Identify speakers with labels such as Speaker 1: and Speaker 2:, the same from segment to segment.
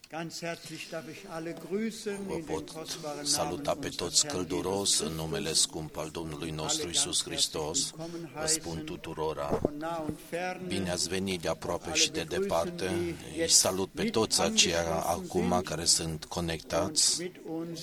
Speaker 1: Vă pot saluta pe toți călduros în numele scump al Domnului nostru Iisus Hristos. Vă spun tuturora, bine ați venit de aproape și de departe. Îi salut pe toți aceia acum care sunt conectați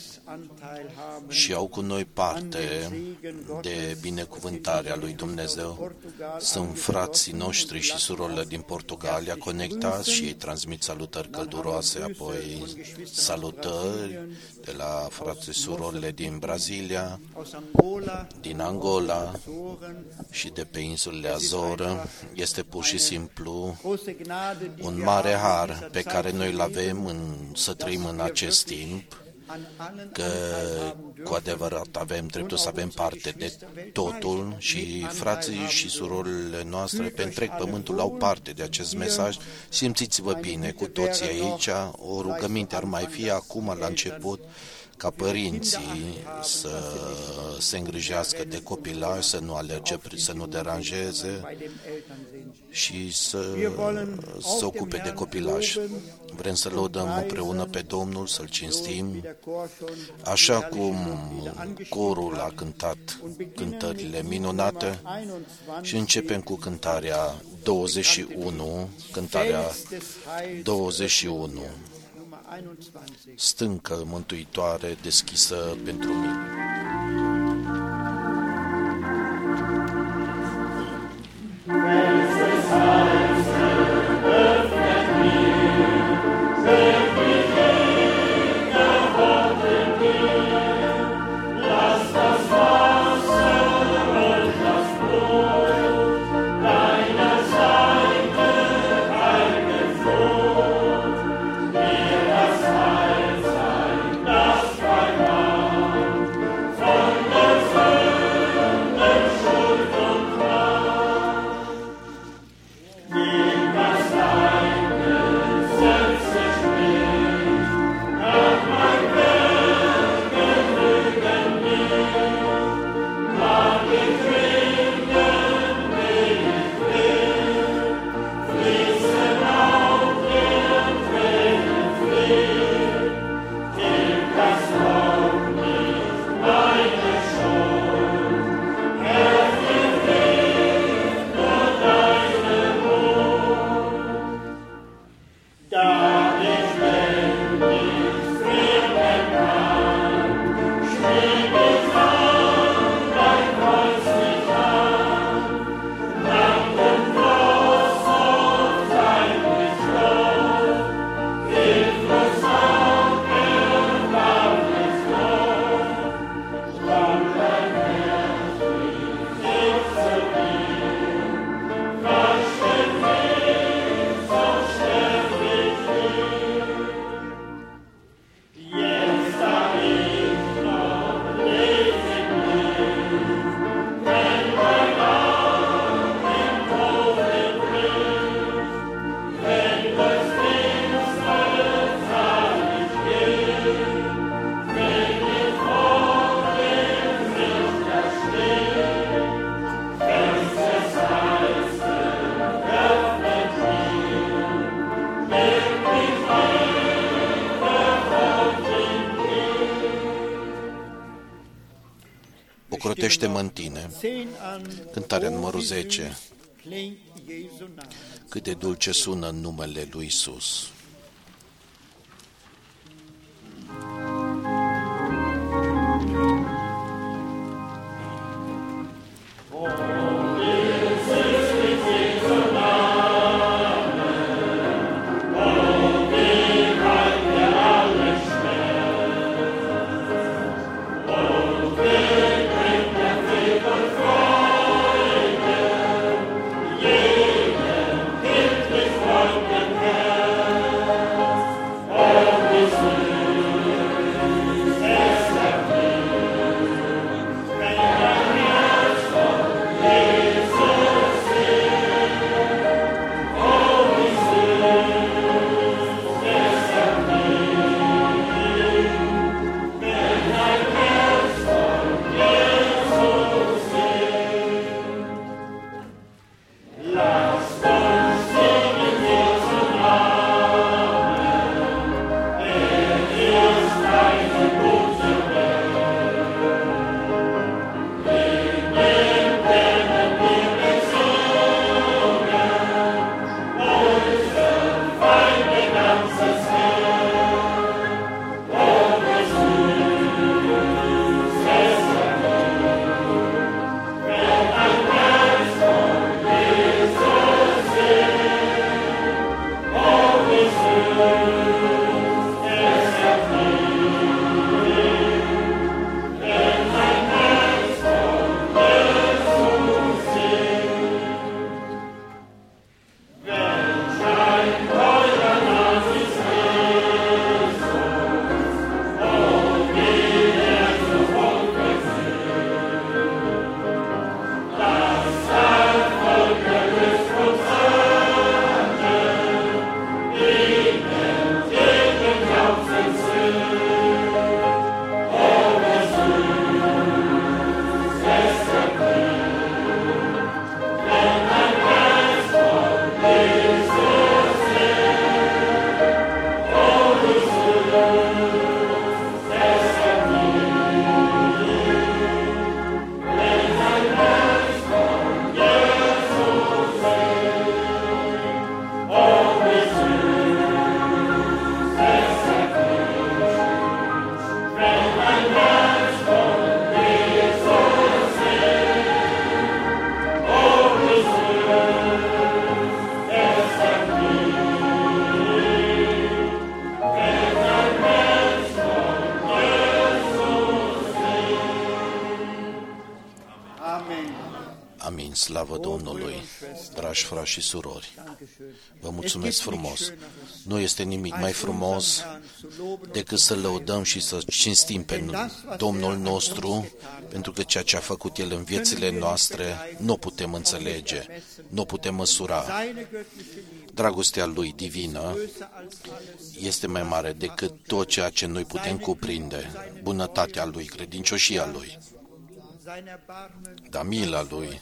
Speaker 1: și au cu noi parte de binecuvântarea lui Dumnezeu. Sunt frații noștri și surorile din Portugalia conectați și ei transmit salutări călduroase, apoi salutări de la frații surorile din Brazilia, din Angola și de pe insulele Azore. Este pur și simplu un mare har pe care noi îl avem să trăim în acest timp, că cu adevărat avem dreptul să avem parte de totul și frații și surorile noastre pe întreg pământul au parte de acest mesaj. Simțiți-vă bine cu toții aici. O rugăminte ar mai fi acum la început ca părinții să se îngrijească de copilaj, să nu alerge, să nu deranjeze și să se ocupe de copilaj. Vrem să lăudăm împreună pe Domnul, să-L cinstim, așa cum corul a cântat cântările minunate și începem cu cântarea 21, cântarea 21. Stâncă mântuitoare deschisă pentru mine. Ocrotește-mă în tine. Cântarea numărul 10. Cât de dulce sună numele lui Iisus.
Speaker 2: Volk
Speaker 1: Slavă Domnului, dragi frați și surori, vă mulțumesc frumos. Nu este nimic mai frumos decât să lăudăm și să cinstim pe Domnul nostru, pentru că ceea ce a făcut El în viețile noastre nu putem înțelege, nu putem măsura. Dragostea Lui divină este mai mare decât tot ceea ce noi putem cuprinde. Bunătatea Lui, credincioșia Lui, da, mila Lui,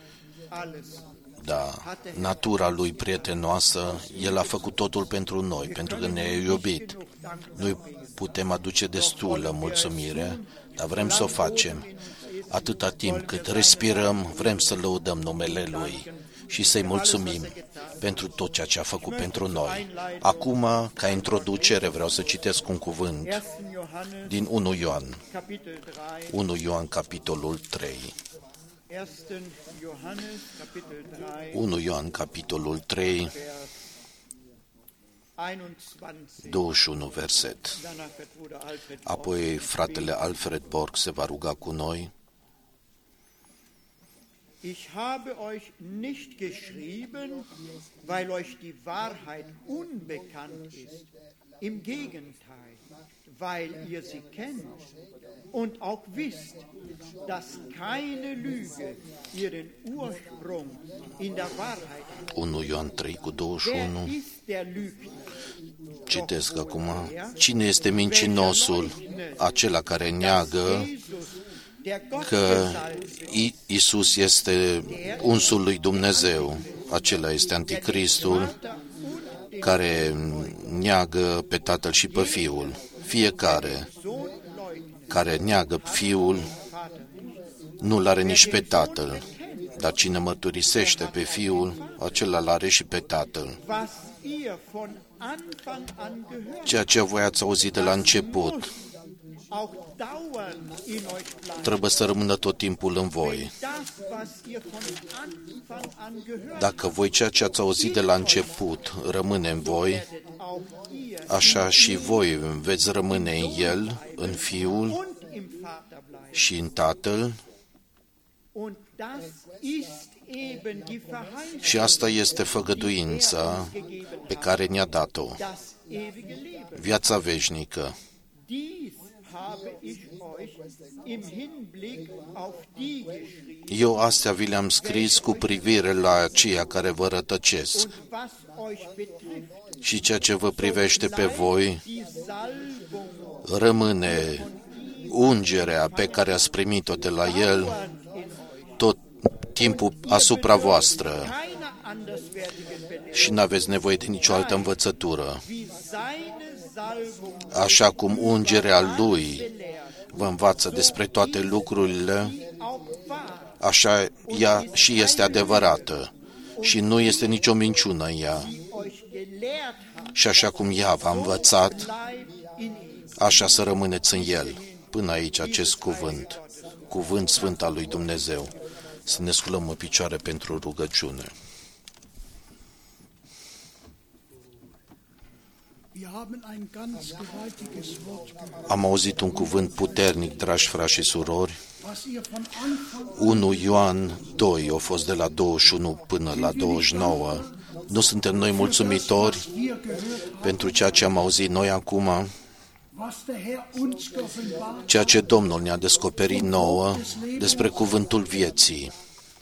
Speaker 1: da, natura Lui prietenoasă, El a făcut totul pentru noi, pentru că ne-a iubit. Noi putem aduce destulă mulțumire, dar vrem să o facem. Atâta timp cât respirăm, vrem să lăudăm numele Lui și să-i mulțumim pentru tot ceea ce a făcut pentru noi. Acum, ca introducere, vreau să citesc un cuvânt din 1 Ioan. 1 Ioan, capitolul 3. 1 Ioan, capitolul 3, 21 verset. Apoi fratele Alfred Borg se va ruga cu noi.
Speaker 2: Ich habe euch nicht geschrieben, weil euch die Wahrheit unbekannt ist. Im Gegenteil, weil ihr sie kennt und auch wisst, dass keine Lüge ihren Ursprung in der Wahrheit hat.
Speaker 1: 1 Ioan 3 cu 21.
Speaker 2: Wer ist der Lügner?
Speaker 1: Citesc acum. Cine este mincinosul? Acela care neagă că Iisus este unsul lui Dumnezeu. Acela este Anticristul care neagă pe Tatăl și pe Fiul. Fiecare care neagă Fiul nu-L are nici pe Tatăl, dar cine mărturisește pe Fiul, acela l-are și pe Tatăl. Ceea ce voi ați auzit de la început trebuie să rămână tot timpul în voi. Dacă voi ceea ce ați auzit de la început rămâne în voi, așa și voi veți rămâne în El, în Fiul și în Tatăl. Și asta este făgăduința pe care ne-a dat-o, viața veșnică. Eu astea vi le-am scris cu privire la aceia care vă rătăcesc. Și ceea ce vă privește pe voi, rămâne ungerea pe care ați primit-o de la El tot timpul asupra voastră și n-aveți nevoie de nicio altă învățătură. Așa cum ungerea Lui vă învață despre toate lucrurile, așa ea și este adevărată și nu este nicio minciună în ea. Și așa cum ea v-a învățat, așa să rămâneți în El. Până aici acest cuvânt sfânt al lui Dumnezeu. Să ne sculăm în picioare pentru rugăciune. Am auzit un cuvânt puternic, dragi frați și surori. 1 Ioan 2 a fost de la 21 până la 29. Nu suntem noi mulțumitori pentru ceea ce am auzit noi acum, ceea ce Domnul ne-a descoperit nouă despre cuvântul vieții.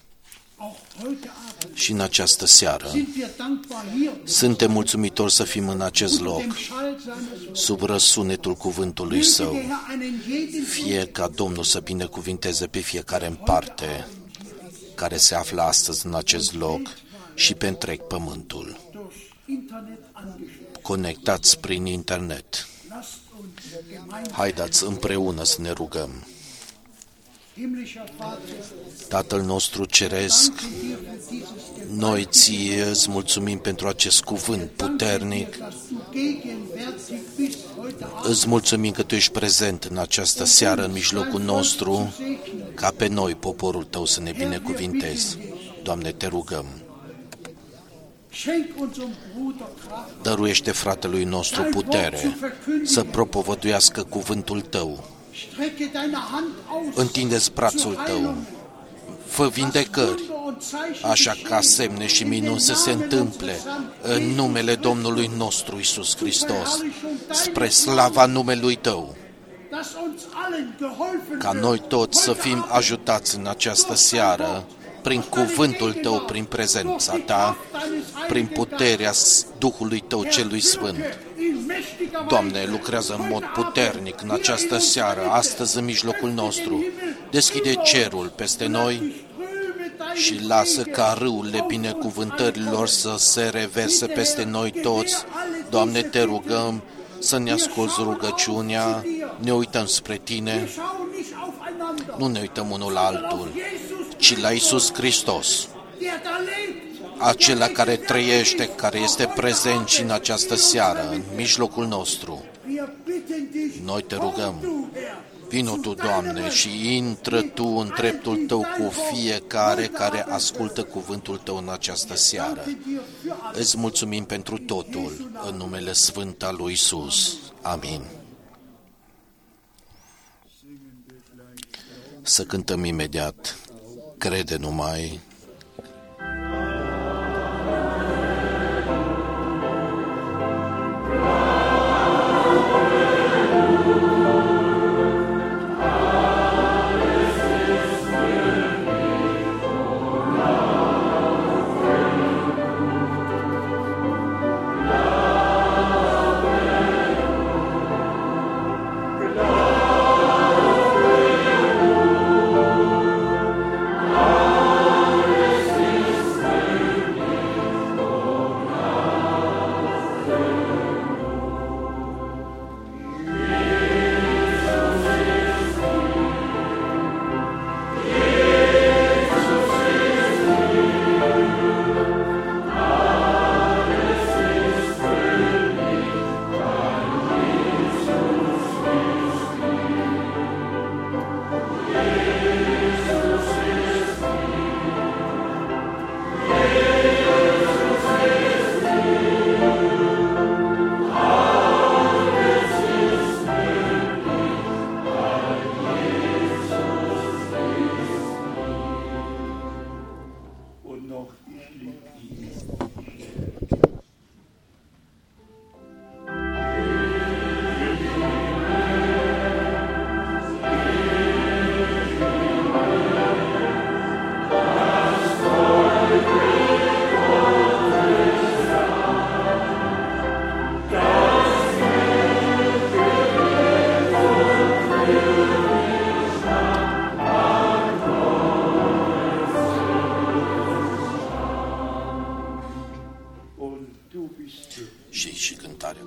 Speaker 1: Și în această seară suntem mulțumitori să fim în acest loc, sub răsunetul cuvântului Său. Fie ca Domnul să binecuvinteze pe fiecare în parte care se află astăzi în acest loc și pe întreg pământul. Conectați prin internet. Haideți împreună să ne rugăm. Tatăl nostru ceresc, noi Ție îți mulțumim pentru acest cuvânt puternic. Îți mulțumim că Tu ești prezent în această seară în mijlocul nostru, ca pe noi, poporul Tău, să ne binecuvintezi. Doamne, Te rugăm. Dăruiește fratelui nostru putere să propovăduiască cuvântul Tău. Întinde-ți brațul Tău, fă vindecări așa ca semne și minuni să se întâmple în numele Domnului nostru Iisus Hristos, spre slava numelui Tău, ca noi toți să fim ajutați în această seară, prin cuvântul Tău, prin prezența Ta, prin puterea Duhului Tău celui Sfânt. Doamne, lucrează în mod puternic în această seară, astăzi în mijlocul nostru. Deschide cerul peste noi și lasă ca râurile binecuvântărilor să se reverse peste noi toți. Doamne, Te rugăm să ne asculți rugăciunea, ne uităm spre Tine, nu ne uităm unul la altul, ci la Iisus Hristos, acela care trăiește, care este prezent și în această seară, în mijlocul nostru. Noi Te rugăm, vino Tu, Doamne, și intră Tu în dreptul Tău cu fiecare care ascultă cuvântul Tău în această seară. Îți mulțumim pentru totul, în numele Sfânt al lui Iisus. Amin. Să cântăm imediat, crede numai. Și cântarea.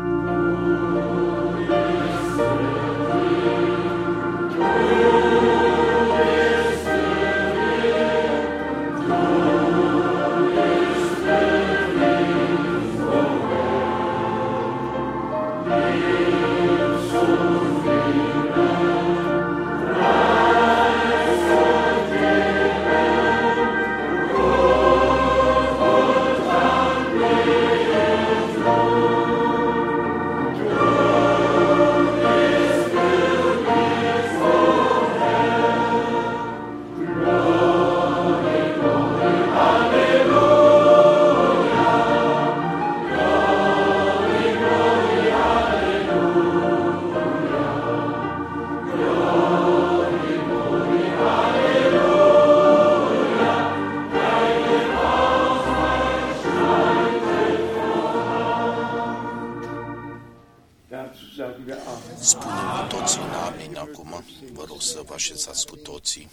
Speaker 1: Spunem cu toții un amin acum. Vă rog să vă așezați cu toții.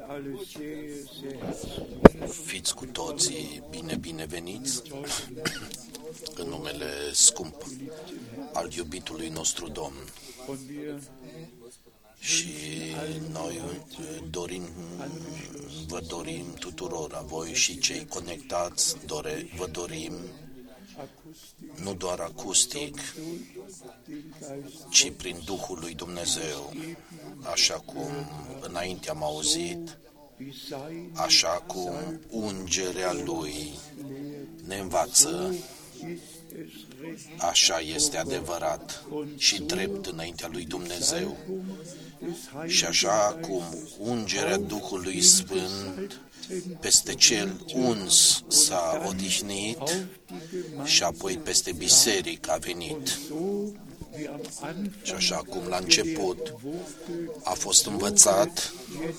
Speaker 1: Fiți cu toții bineveniți în numele scump al iubitului nostru Domn. Și noi vă dorim tuturora, voi și cei conectați, vă dorim nu doar acustic, ci prin Duhul lui Dumnezeu, așa cum înainte am auzit, așa cum ungerea Lui ne învață, Așa este adevărat și drept înaintea lui Dumnezeu. Și așa cum ungerea Duhului Sfânt peste cel uns s-a odihnit și apoi peste biserică a venit. Și așa cum la început a fost învățat,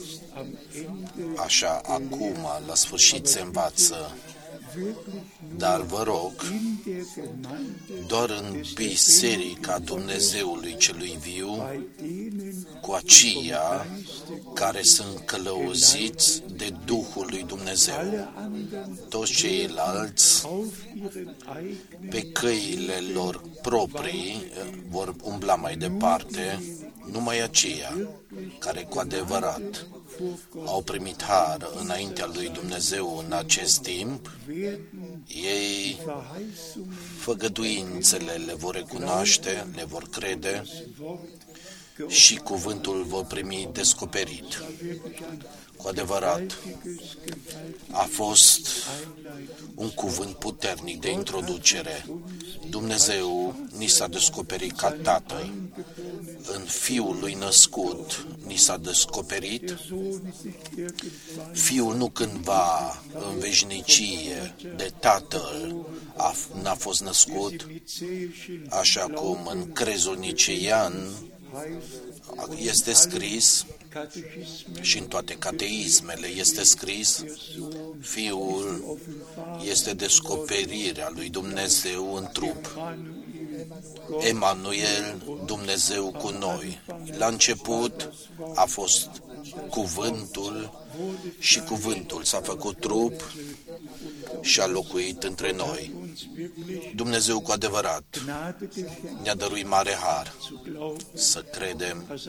Speaker 1: așa acum la sfârșit se învață. Dar vă rog, doar în biserica Dumnezeului celui viu, cu aceia care sunt călăuziți de Duhul lui Dumnezeu. Toți ceilalți, pe căile lor proprii, vor umbla mai departe, numai aceia care cu adevărat au primit har înaintea lui Dumnezeu în acest timp, ei făgăduințele le vor recunoaște, le vor crede și cuvântul vor primi descoperit. Cu adevărat, a fost un cuvânt puternic de introducere. Dumnezeu ni s-a descoperit ca Tatăl. În Fiul lui născut ni s-a descoperit. Fiul nu cândva în veșnicie de Tatăl n-a fost născut, așa cum în crezul niceian este scris și în toate cateismele este scris, Fiul este descoperirea lui Dumnezeu în trup. Emanuel, Dumnezeu cu noi. La început a fost cuvântul și cuvântul s-a făcut trup și a locuit între noi. Dumnezeu cu adevărat ne-a dăruit mare har să credem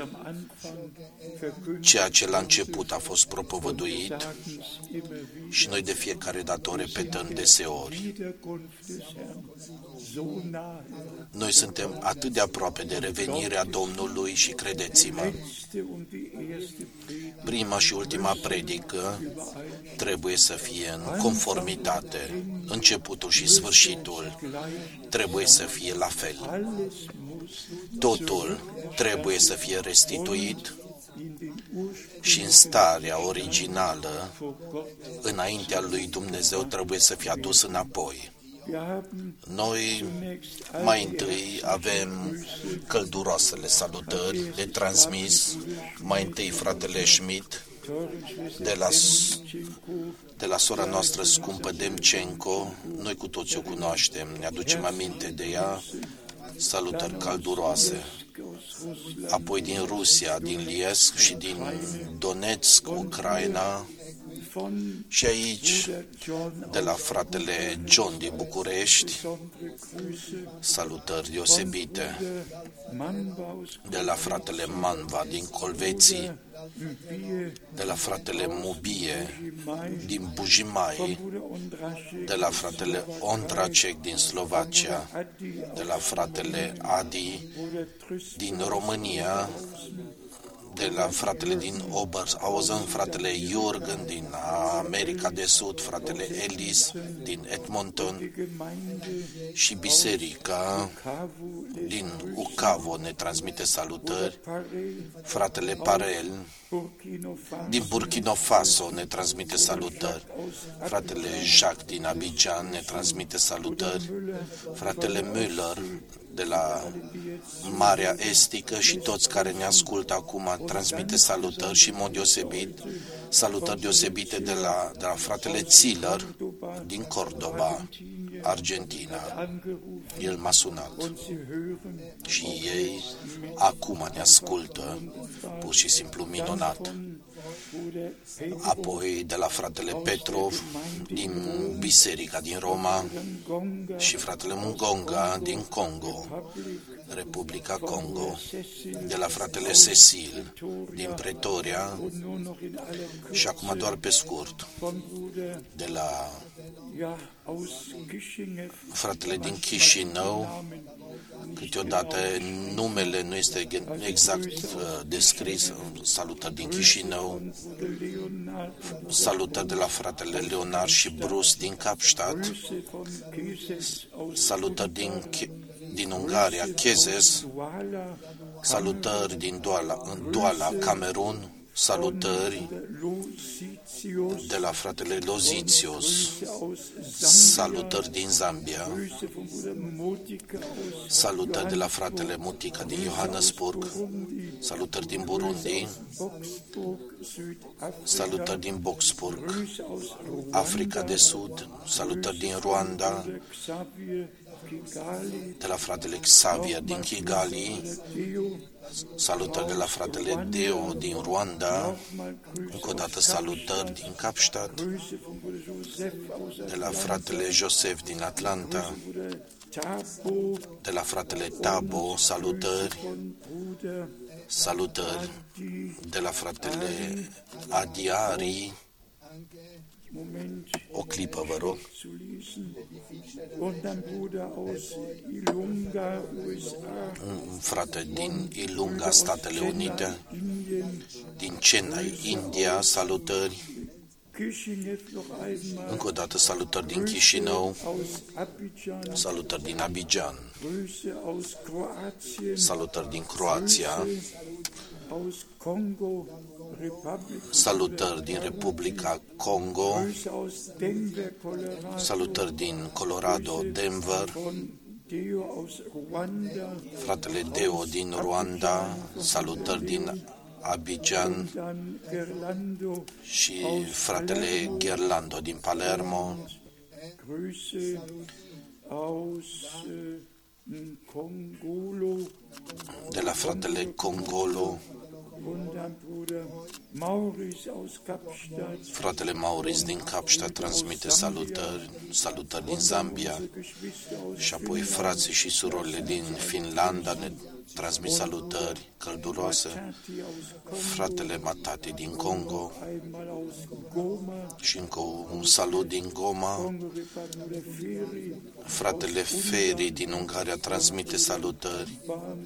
Speaker 1: ceea ce la început a fost propovăduit și noi de fiecare dată o repetăm deseori. Noi suntem atât de aproape de revenirea Domnului și credeți-mă, prima și ultima predică trebuie să fie în conformitate. Începutul și sfârșitul trebuie să fie la fel. Totul trebuie să fie restituit și în starea originală, înaintea lui Dumnezeu, trebuie să fie adus înapoi. Noi mai întâi avem călduroasele salutări de transmis, mai întâi fratele Schmidt, de la sora noastră scumpă Demcenco, noi cu toți o cunoaștem, ne aducem aminte de ea, salutări călduroase. Apoi din Rusia, din Liesc și din Donetsk, Ucraina, și aici, de la fratele John din București, salutări deosebite, de la fratele Manva din Colveții, de la fratele Mubie din Bujimai, de la fratele Ondracek din Slovacia, de la fratele Adi din România, de la fratele din Oberhausen, fratele Jürgen din America de Sud, fratele Ellis din Edmonton și biserica din Ukavo ne transmite salutări, fratele Parel din Burkina Faso ne transmite salutări, fratele Jacques din Abidjan ne transmite salutări, fratele Müller de la Marea Estică și toți care ne ascultă acum transmite salutări și în mod deosebit, salutări deosebite de la fratele Ziller din Cordoba, Argentina. El m-a sunat și ei acum ne ascultă, pur și simplu minunat. Apoi de la fratele Petrov din biserica din Roma și fratele Mungonga din Congo, Republica Congo, de la fratele Cecil din Pretoria și acum doar pe scurt, de la fratele din Chișinău, Câteodată numele nu este exact descris. Salutări din Chișinău, salutări de la fratele Leonard și Bruce din Kapstadt, salutări din Ungaria, Chezes, salutări din Douala, Camerun, salutări de la fratele Lozitios, salutări din Zambia, salutări de la fratele Mutica din Johannesburg, salutări din Burundi, salutări din Boxburg, Africa de Sud, salutări din Rwanda, de la fratele Xavier din Kigali, salutări de la fratele Deo din Rwanda, încă o dată salutări din Kapstadt, de la fratele Joseph din Atlanta, de la fratele Tabo, salutări de la fratele Adiari. O clipă, vă rog. Un frate din Ilunga, Statele Unite, din Chennai, India, salutări. Încă o dată salutări din Chișinău, salutări din Abidjan, salutări din Croația, salutări din Republica Congo, salutări din Colorado, Denver, fratele Deo din Rwanda, salutări din Abidjan și fratele Gerlando din Palermo, de la fratele Congolo, fratele Maurice din Kapstadt transmite salutări din Zambia, și apoi frații și surorile din Finlanda ne transmit salutări călduroase, fratele Matati din Congo și încă un salut din Goma, fratele Feri din Ungaria transmite salutări,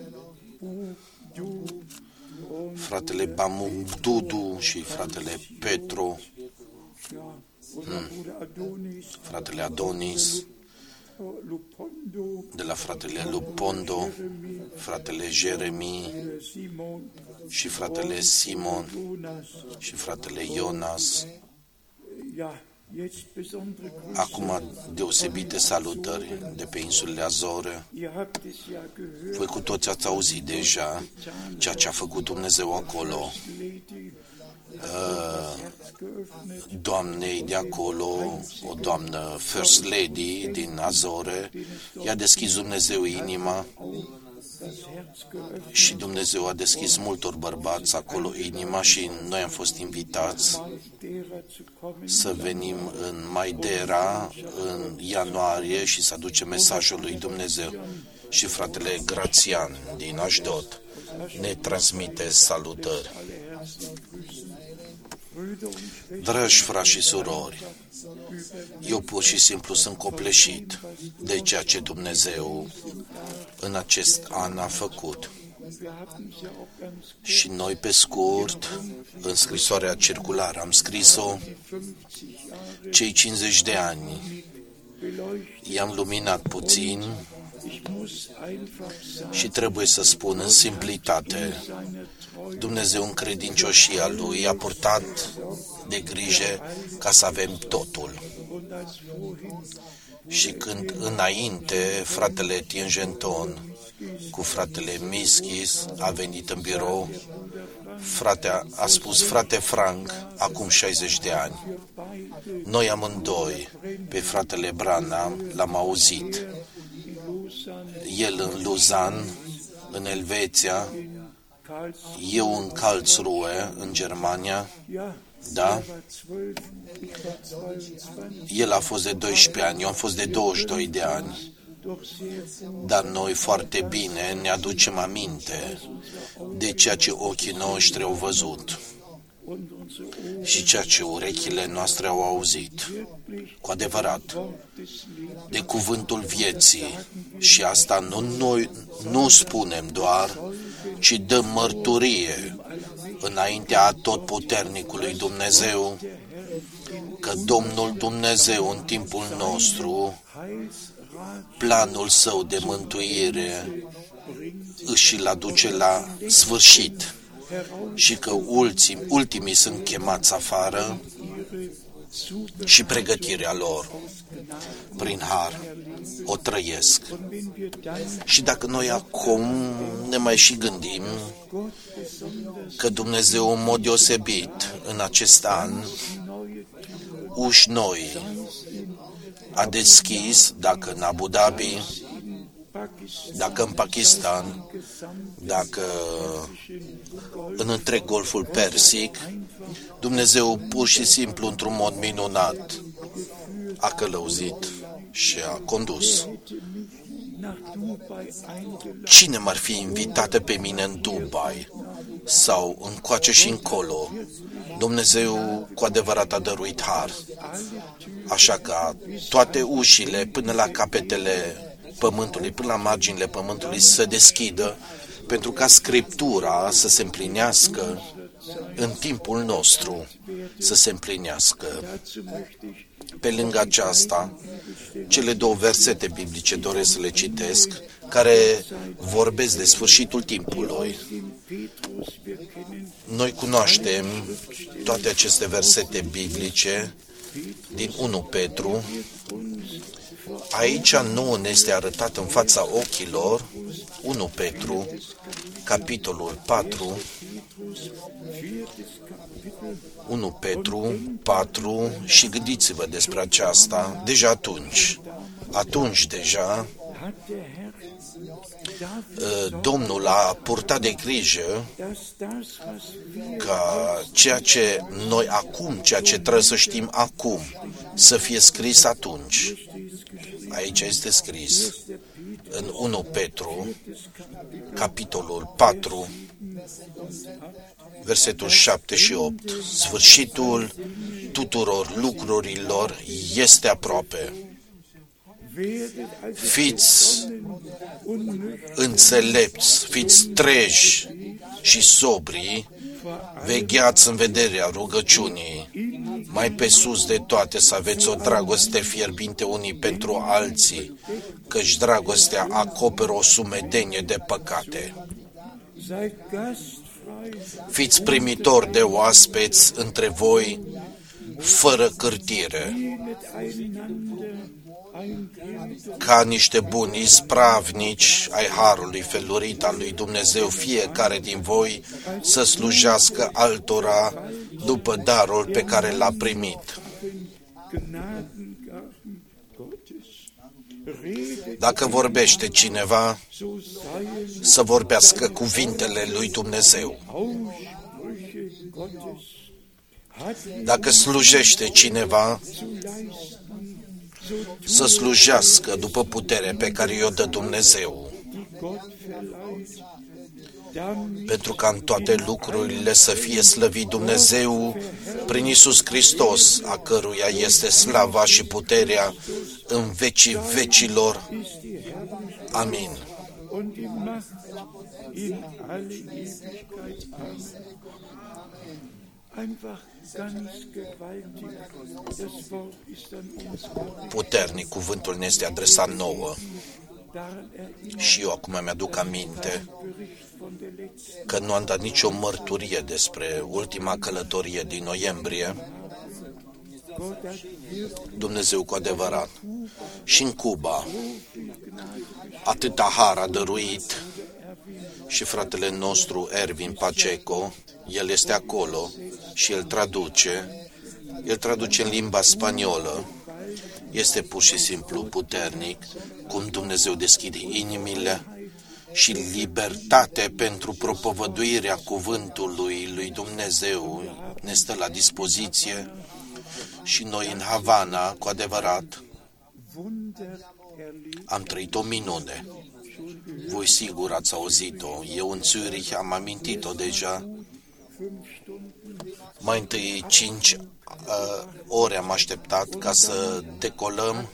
Speaker 1: fratele Bamu Dudu și fratele Petru, fratele Adonis, de la fratele Lupondo, fratele Jeremi și fratele Simon și fratele Jonas. Acum deosebite salutări de pe insulele Azore. Voi cu toți ați auzit deja ceea ce a făcut Dumnezeu acolo. Doamnei de acolo, o doamnă First Lady din Azore, i-a deschis Dumnezeu inima și Dumnezeu a deschis multor bărbați acolo inima și noi am fost invitați să venim în Madeira în ianuarie și să aducem mesajul lui Dumnezeu. Și fratele Grațian din Ashdod ne transmite salutări. Dragi frați și surori, eu pur și simplu sunt copleșit de ceea ce Dumnezeu în acest an a făcut. Și noi, pe scurt, în scrisoarea circulară am scris-o, cei 50 de ani. I-am luminat puțin și trebuie să spun în simplitate, Dumnezeu în credincioșia Lui a purtat de grijă ca să avem totul. Și când înainte fratele Tiengenton cu fratele Mischis a venit în birou, a spus, frate Frank, acum 60 de ani. Noi amândoi, pe fratele Branham, l-am auzit. El în Lausanne, în Elveția, eu în Karlsruhe, în Germania, da? El a fost de 12 ani, eu am fost de 22 de ani. Dar noi foarte bine ne aducem aminte de ceea ce ochii noștri au văzut. și ceea ce urechile noastre au auzit, cu adevărat, de cuvântul vieții. Și asta noi nu spunem doar, ci dăm mărturie înaintea atotputernicului Dumnezeu, că Domnul Dumnezeu în timpul nostru, planul său de mântuire își îl aduce la sfârșit și că ultimii sunt chemați afară și pregătirea lor prin har o trăiesc. Și dacă noi acum ne mai și gândim că Dumnezeu în mod deosebit în acest an uși noi a deschis, dacă în Abu Dhabi, dacă în Pakistan, dacă în întreg Golful Persic, Dumnezeu pur și simplu într-un mod minunat a călăuzit și a condus. Cine m-ar fi invitată pe mine în Dubai sau încoace și încolo? Dumnezeu cu adevărat a dăruit har. Așa că toate ușile până la capetele pământului, până la marginile pământului să deschidă, pentru ca Scriptura să se împlinească în timpul nostru, să se împlinească. Pe lângă aceasta, cele două versete biblice doresc să le citesc, care vorbesc de sfârșitul timpului. Noi cunoaștem toate aceste versete biblice din 1 Petru. Aici nu ne este arătat în fața ochilor 1 Petru, capitolul 4, 1 Petru 4 și gândiți-vă despre aceasta, deja atunci deja Domnul a purtat de grijă ca ceea ce noi acum, ceea ce trebuie să știm acum, să fie scris atunci. Aici este scris în 1 Petru, capitolul 4, versetul 7 și 8. Sfârșitul tuturor lucrurilor este aproape. Fiți înțelepți, fiți treji și sobri, vegheați în vederea rugăciunii, mai pe sus de toate să aveți o dragoste fierbinte unii pentru alții, căci dragostea acoperă o sumedenie de păcate. Fiți primitori de oaspeți între voi, fără cârtire, ca niște buni ispravnici ai harului felurit al lui Dumnezeu, fiecare din voi să slujească altora după darul pe care l-a primit. Dacă vorbește cineva, să vorbească cuvintele lui Dumnezeu. Dacă slujește cineva, să slujească după puterea pe care i-o dă Dumnezeu, pentru ca în toate lucrurile să fie slăvit Dumnezeu prin Iisus Hristos, a căruia este slava și puterea în vecii vecilor. Amin. Puternic, cuvântul ne este adresat nouă. Și eu acum mi-aduc aminte că nu am dat nicio mărturie despre ultima călătorie din noiembrie. Dumnezeu cu adevărat. Și în Cuba atâta har a dăruit și fratele nostru Ervin Pacheco, el este acolo și el traduce în limba spaniolă. Este pur și simplu puternic cum Dumnezeu deschide inimile și libertate pentru propovăduirea cuvântului lui Dumnezeu ne stă la dispoziție și noi în Havana, cu adevărat, am trăit o minune. Voi sigur ați auzit-o. Eu în Zurich am amintit-o deja. Mai întâi 5 ore am așteptat ca să decolăm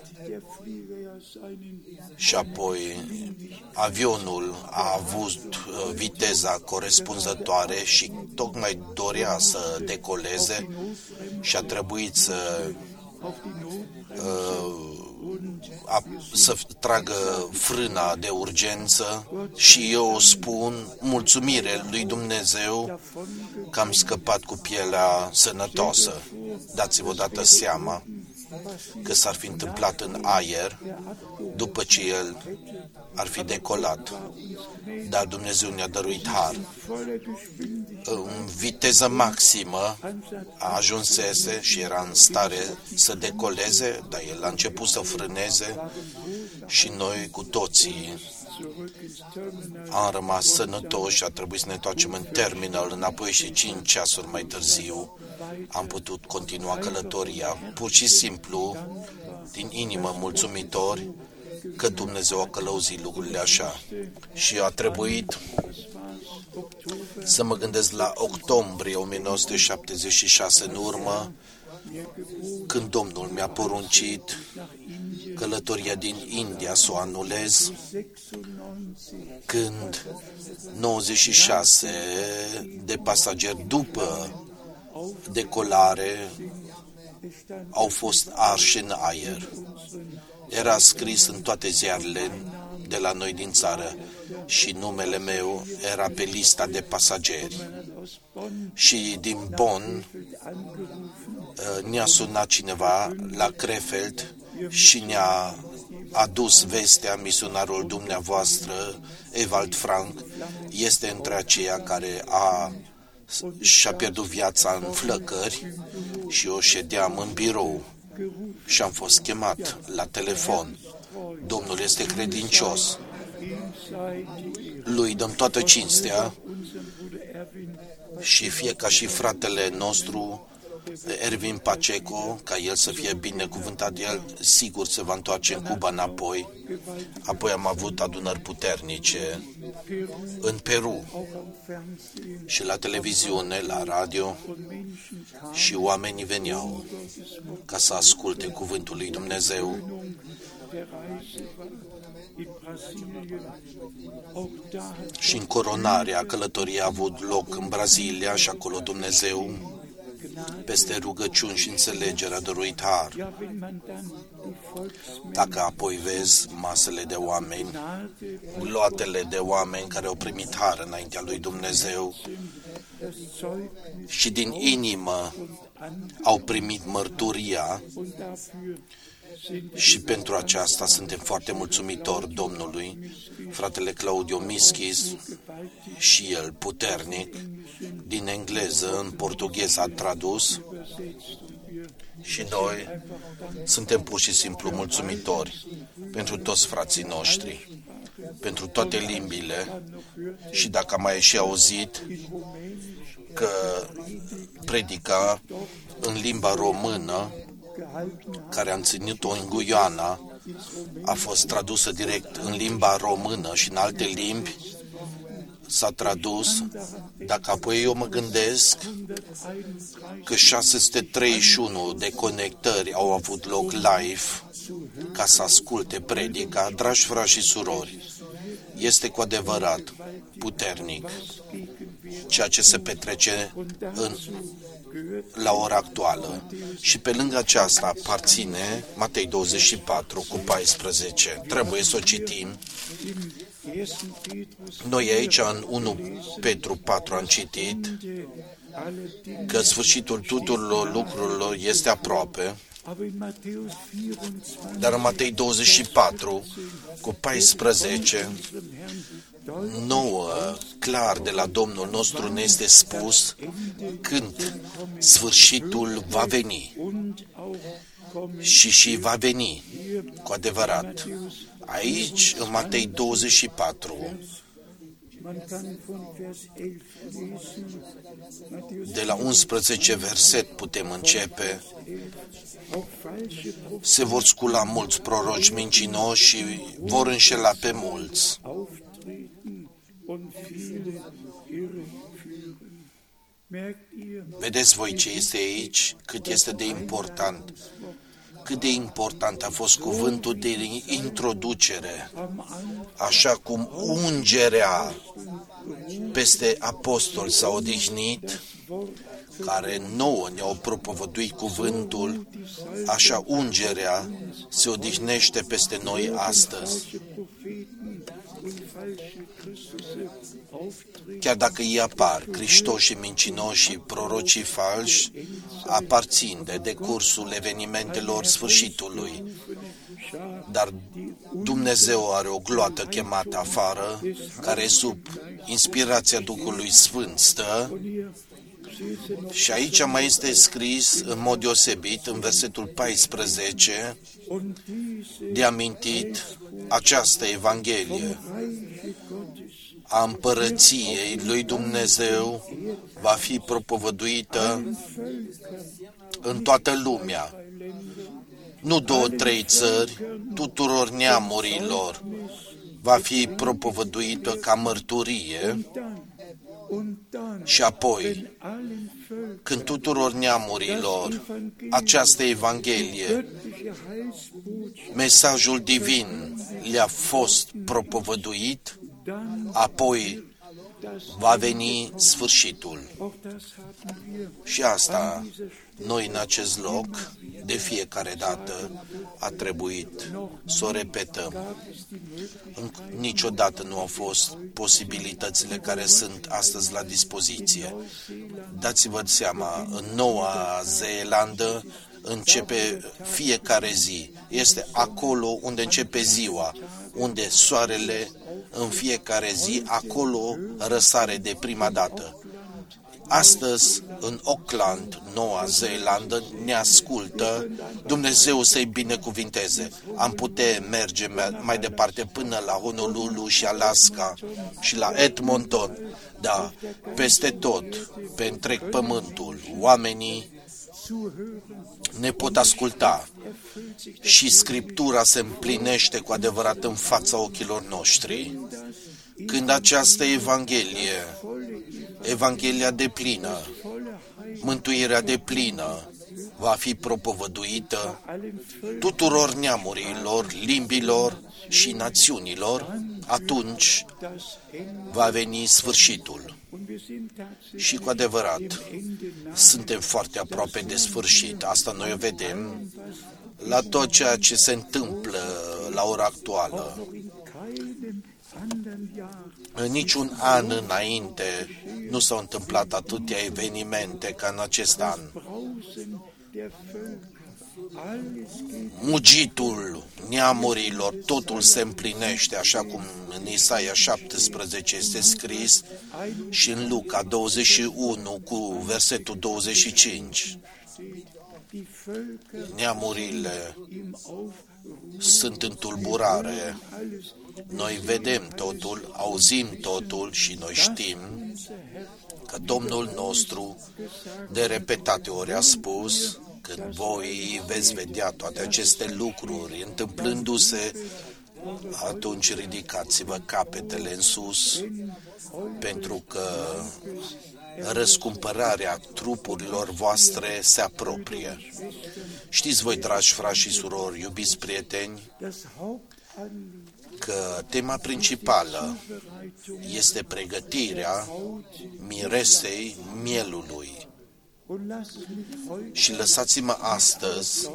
Speaker 1: și apoi avionul a avut viteza corespunzătoare și tocmai dorea să decoleze și a trebuit să tragă frâna de urgență și eu spun mulțumire lui Dumnezeu că am scăpat cu pielea sănătoasă. Dați-vă odată seama că s-ar fi întâmplat în aer după ce el ar fi decolat. Dar Dumnezeu ne-a dăruit har. În viteză maximă ajunsese și era în stare să decoleze, dar el a început să frâneze și noi cu toții am rămas sănătoși și a trebuit să ne întoarcem în terminal înapoi și 5 ceasuri mai târziu am putut continua călătoria. Pur și simplu, din inimă mulțumitori că Dumnezeu a călăuzit lucrurile așa. Și a trebuit să mă gândesc la octombrie 1976 în urmă, când Domnul mi-a poruncit călătoria din India să o anulez, când 96 de pasageri după decolare au fost arși în aer. Era scris în toate ziarele de la noi din țară și numele meu era pe lista de pasageri. Și din Bonn ne-a sunat cineva la Krefeld și ne-a adus vestea, misionarul dumneavoastră, Ewald Frank, este între aceia care și-a pierdut viața în flăcări și eu ședeam în birou și am fost chemat la telefon. Domnul este credincios. Lui dăm toată cinstea și fie ca și fratele nostru, Ervin Pacheco, ca el să fie binecuvântat, el sigur se va întoarce în Cuba înapoi. Apoi am avut adunări puternice în Peru și la televiziune, la radio și oamenii veneau ca să asculte cuvântul lui Dumnezeu. Și în coronarea călătoriei a avut loc în Brazilia și acolo Dumnezeu, peste rugăciuni și înțelegere, a dăruit har. Dacă apoi vezi masele de oameni, gloatele de oameni care au primit har înaintea lui Dumnezeu și din inimă au primit mărturia, și pentru aceasta suntem foarte mulțumitori Domnului. Fratele Claudio Mischis și el puternic, din engleză în portugheză a tradus și noi suntem pur și simplu mulțumitori pentru toți frații noștri, pentru toate limbile. Și dacă am mai și auzit că predica în limba română, care am ținut-o în Guyana, a fost tradusă direct în limba română și în alte limbi s-a tradus. Dacă apoi eu mă gândesc că 631 de conectări au avut loc live ca să asculte predica, dragi frați și surori, este cu adevărat puternic ceea ce se petrece la ora actuală. Și pe lângă aceasta aparține Matei 24 cu 14. Trebuie să o citim. Noi aici în 1 Petru 4 am citit că sfârșitul tuturor lucrurilor este aproape, dar în Matei 24 cu 14 nouă, clar de la Domnul nostru ne este spus când sfârșitul va veni și va veni cu adevărat. Aici, în Matei 24, de la 11 verset putem începe. Se vor scula mulți proroci mincinoși și vor înșela pe mulți. Vedeți voi ce este aici, cât este de important. Cât de important a fost cuvântul de introducere, așa cum ungerea peste apostoli s-a odihnit, care nouă ne-au propovăduit cuvântul, așa ungerea se odihnește peste noi astăzi. Chiar dacă ei apar, Hristoși mincinoși și prorocii falși, aparțin de decursul evenimentelor sfârșitului. Dar Dumnezeu are o gloată chemată afară, care sub inspirația Duhului Sfânt stă. Și aici mai este scris în mod deosebit, în versetul 14, de amintit această Evanghelie a împărăției lui Dumnezeu va fi propovăduită în toată lumea, nu 2-3 țări, tuturor neamurilor va fi propovăduită ca mărturie. Și apoi, când tuturor neamurilor această Evanghelie, mesajul divin le-a fost propovăduit, apoi va veni sfârșitul. Și asta, noi în acest loc, de fiecare dată, a trebuit să o repetăm. Niciodată nu au fost posibilitățile care sunt astăzi la dispoziție. Dați-vă seama, în Noua Zeelandă începe fiecare zi. Este acolo unde începe ziua, unde soarele în fiecare zi, acolo răsare de prima dată. Astăzi, în Auckland, Noua Zeelandă, ne ascultă, Dumnezeu să-i binecuvinteze. Am putea merge mai departe până la Honolulu și Alaska și la Edmonton, da, peste tot, pe întreg pământul, oamenii ne pot asculta și Scriptura se împlinește cu adevărat în fața ochilor noștri. Când această Evanghelie, Evanghelia deplină, mântuirea deplină, va fi propovăduită tuturor neamurilor, limbilor și națiunilor, atunci va veni sfârșitul. Și cu adevărat, suntem foarte aproape de sfârșit. Asta noi o vedem la tot ceea ce se întâmplă la ora actuală. În niciun an înainte nu s-au întâmplat atâtea evenimente ca în acest an. Mugitul neamurilor, totul se împlinește, așa cum în Isaia 17 este scris și în Luca 21 cu versetul 25. Neamurile sunt în tulburare. Noi vedem totul, auzim totul și noi știm că Domnul nostru de repetate ori a spus: când voi veți vedea toate aceste lucruri întâmplându-se, atunci ridicați-vă capetele în sus, pentru că răscumpărarea trupurilor voastre se apropie. Știți voi, dragi frați și surori, iubiți prieteni, că tema principală este pregătirea miresei mielului. Și lăsați-mă astăzi,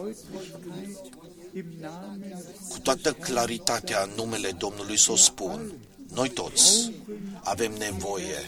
Speaker 1: cu toată claritatea în numele Domnului, să o spun. Noi toți avem nevoie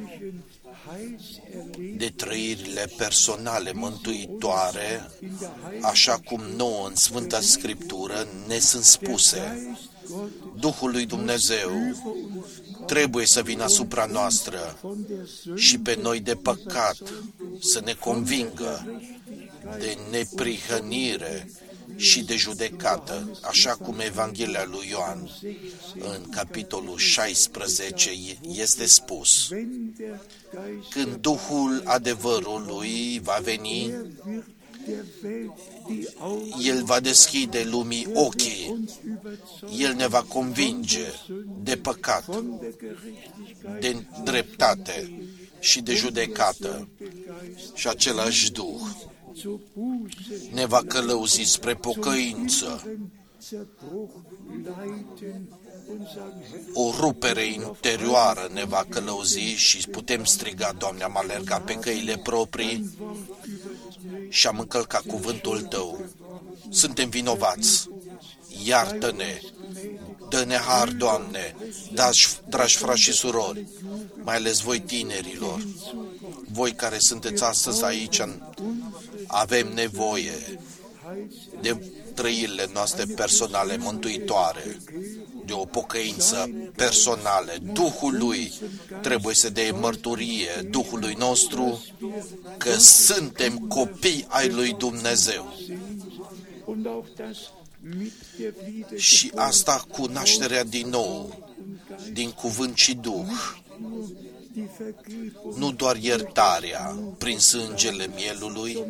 Speaker 1: de trăirile personale mântuitoare, așa cum nouă în Sfânta Scriptură ne sunt spuse. Duhul lui Dumnezeu trebuie să vină asupra noastră și pe noi de păcat, să ne convingă de neprihănire și de judecată, așa cum Evanghelia lui Ioan în capitolul 16 este spus. Când Duhul adevărului va veni, El va deschide lumii ochii, El ne va convinge de păcat, de dreptate și de judecată. Și același Duh ne va călăuzi spre pocăință, o rupere interioară ne va călăuzi și putem striga: Doamne, am alergat pe căile proprii și am încălcat cuvântul Tău. Suntem vinovați, iartă-ne, dă-ne har, Doamne, dragi frați și surori, mai ales voi tinerilor, voi care sunteți astăzi aici, avem nevoie de trăirile noastre personale mântuitoare, de o pocăință personală. Duhul Lui trebuie să dea mărturie Duhului nostru că suntem copii ai Lui Dumnezeu. Și asta cu nașterea din nou, din cuvânt și Duh. Nu doar iertarea prin sângele mielului,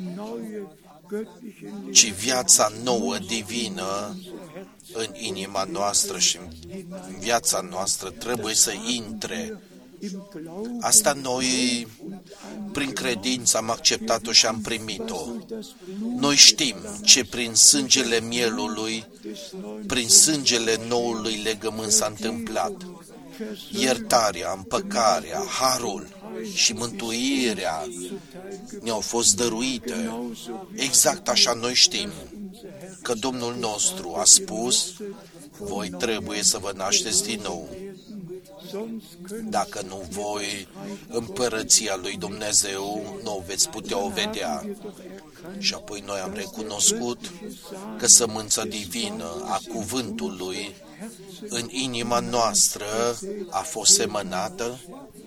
Speaker 1: ci viața nouă divină în inima noastră și în viața noastră trebuie să intre. Asta noi, prin credință, am acceptat-o și am primit-o. Noi știm ce prin sângele mielului, prin sângele noului legământ s-a întâmplat. Iertarea, împăcarea, harul și mântuirea ne-au fost dăruite. Exact așa noi știm că Domnul nostru a spus: voi trebuie să vă nașteți din nou. Dacă nu voi, împărăția lui Dumnezeu nu o veți putea o vedea. Și apoi noi am recunoscut că sămânța divină a cuvântului în inima noastră a fost semănată,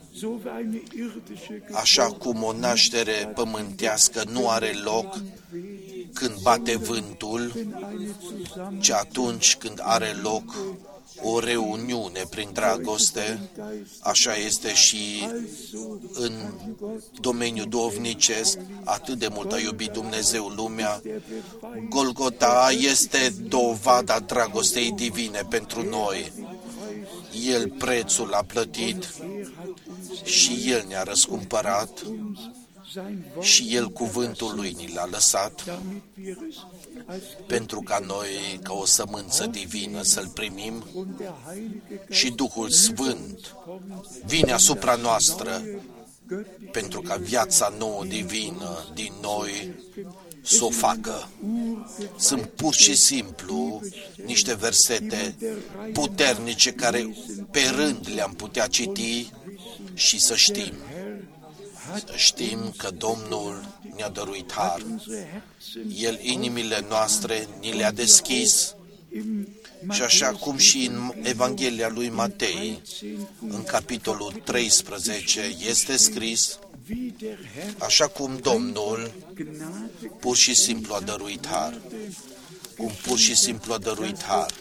Speaker 1: așa cum o naștere pământească nu are loc când bate vântul, ci atunci când are loc o reuniune prin dragoste, așa este și în domeniul duhovnicesc. Atât de mult a iubit Dumnezeu lumea. Golgota este dovada dragostei divine pentru noi. El prețul a plătit și El ne-a răscumpărat și El cuvântul Lui ni l-a lăsat pentru ca noi, ca o sămânță divină, să-L primim și Duhul Sfânt vine asupra noastră pentru ca viața nouă divină din noi să o facă. Sunt pur și simplu niște versete puternice care pe rând le-am putea citi și să știm. Să știm că Domnul ne-a dăruit har. El inimile noastre ni le-a deschis și așa cum și în Evanghelia lui Matei, în capitolul 13, este scris, așa cum Domnul pur și simplu a dăruit har, cum pur și simplu a dăruit har,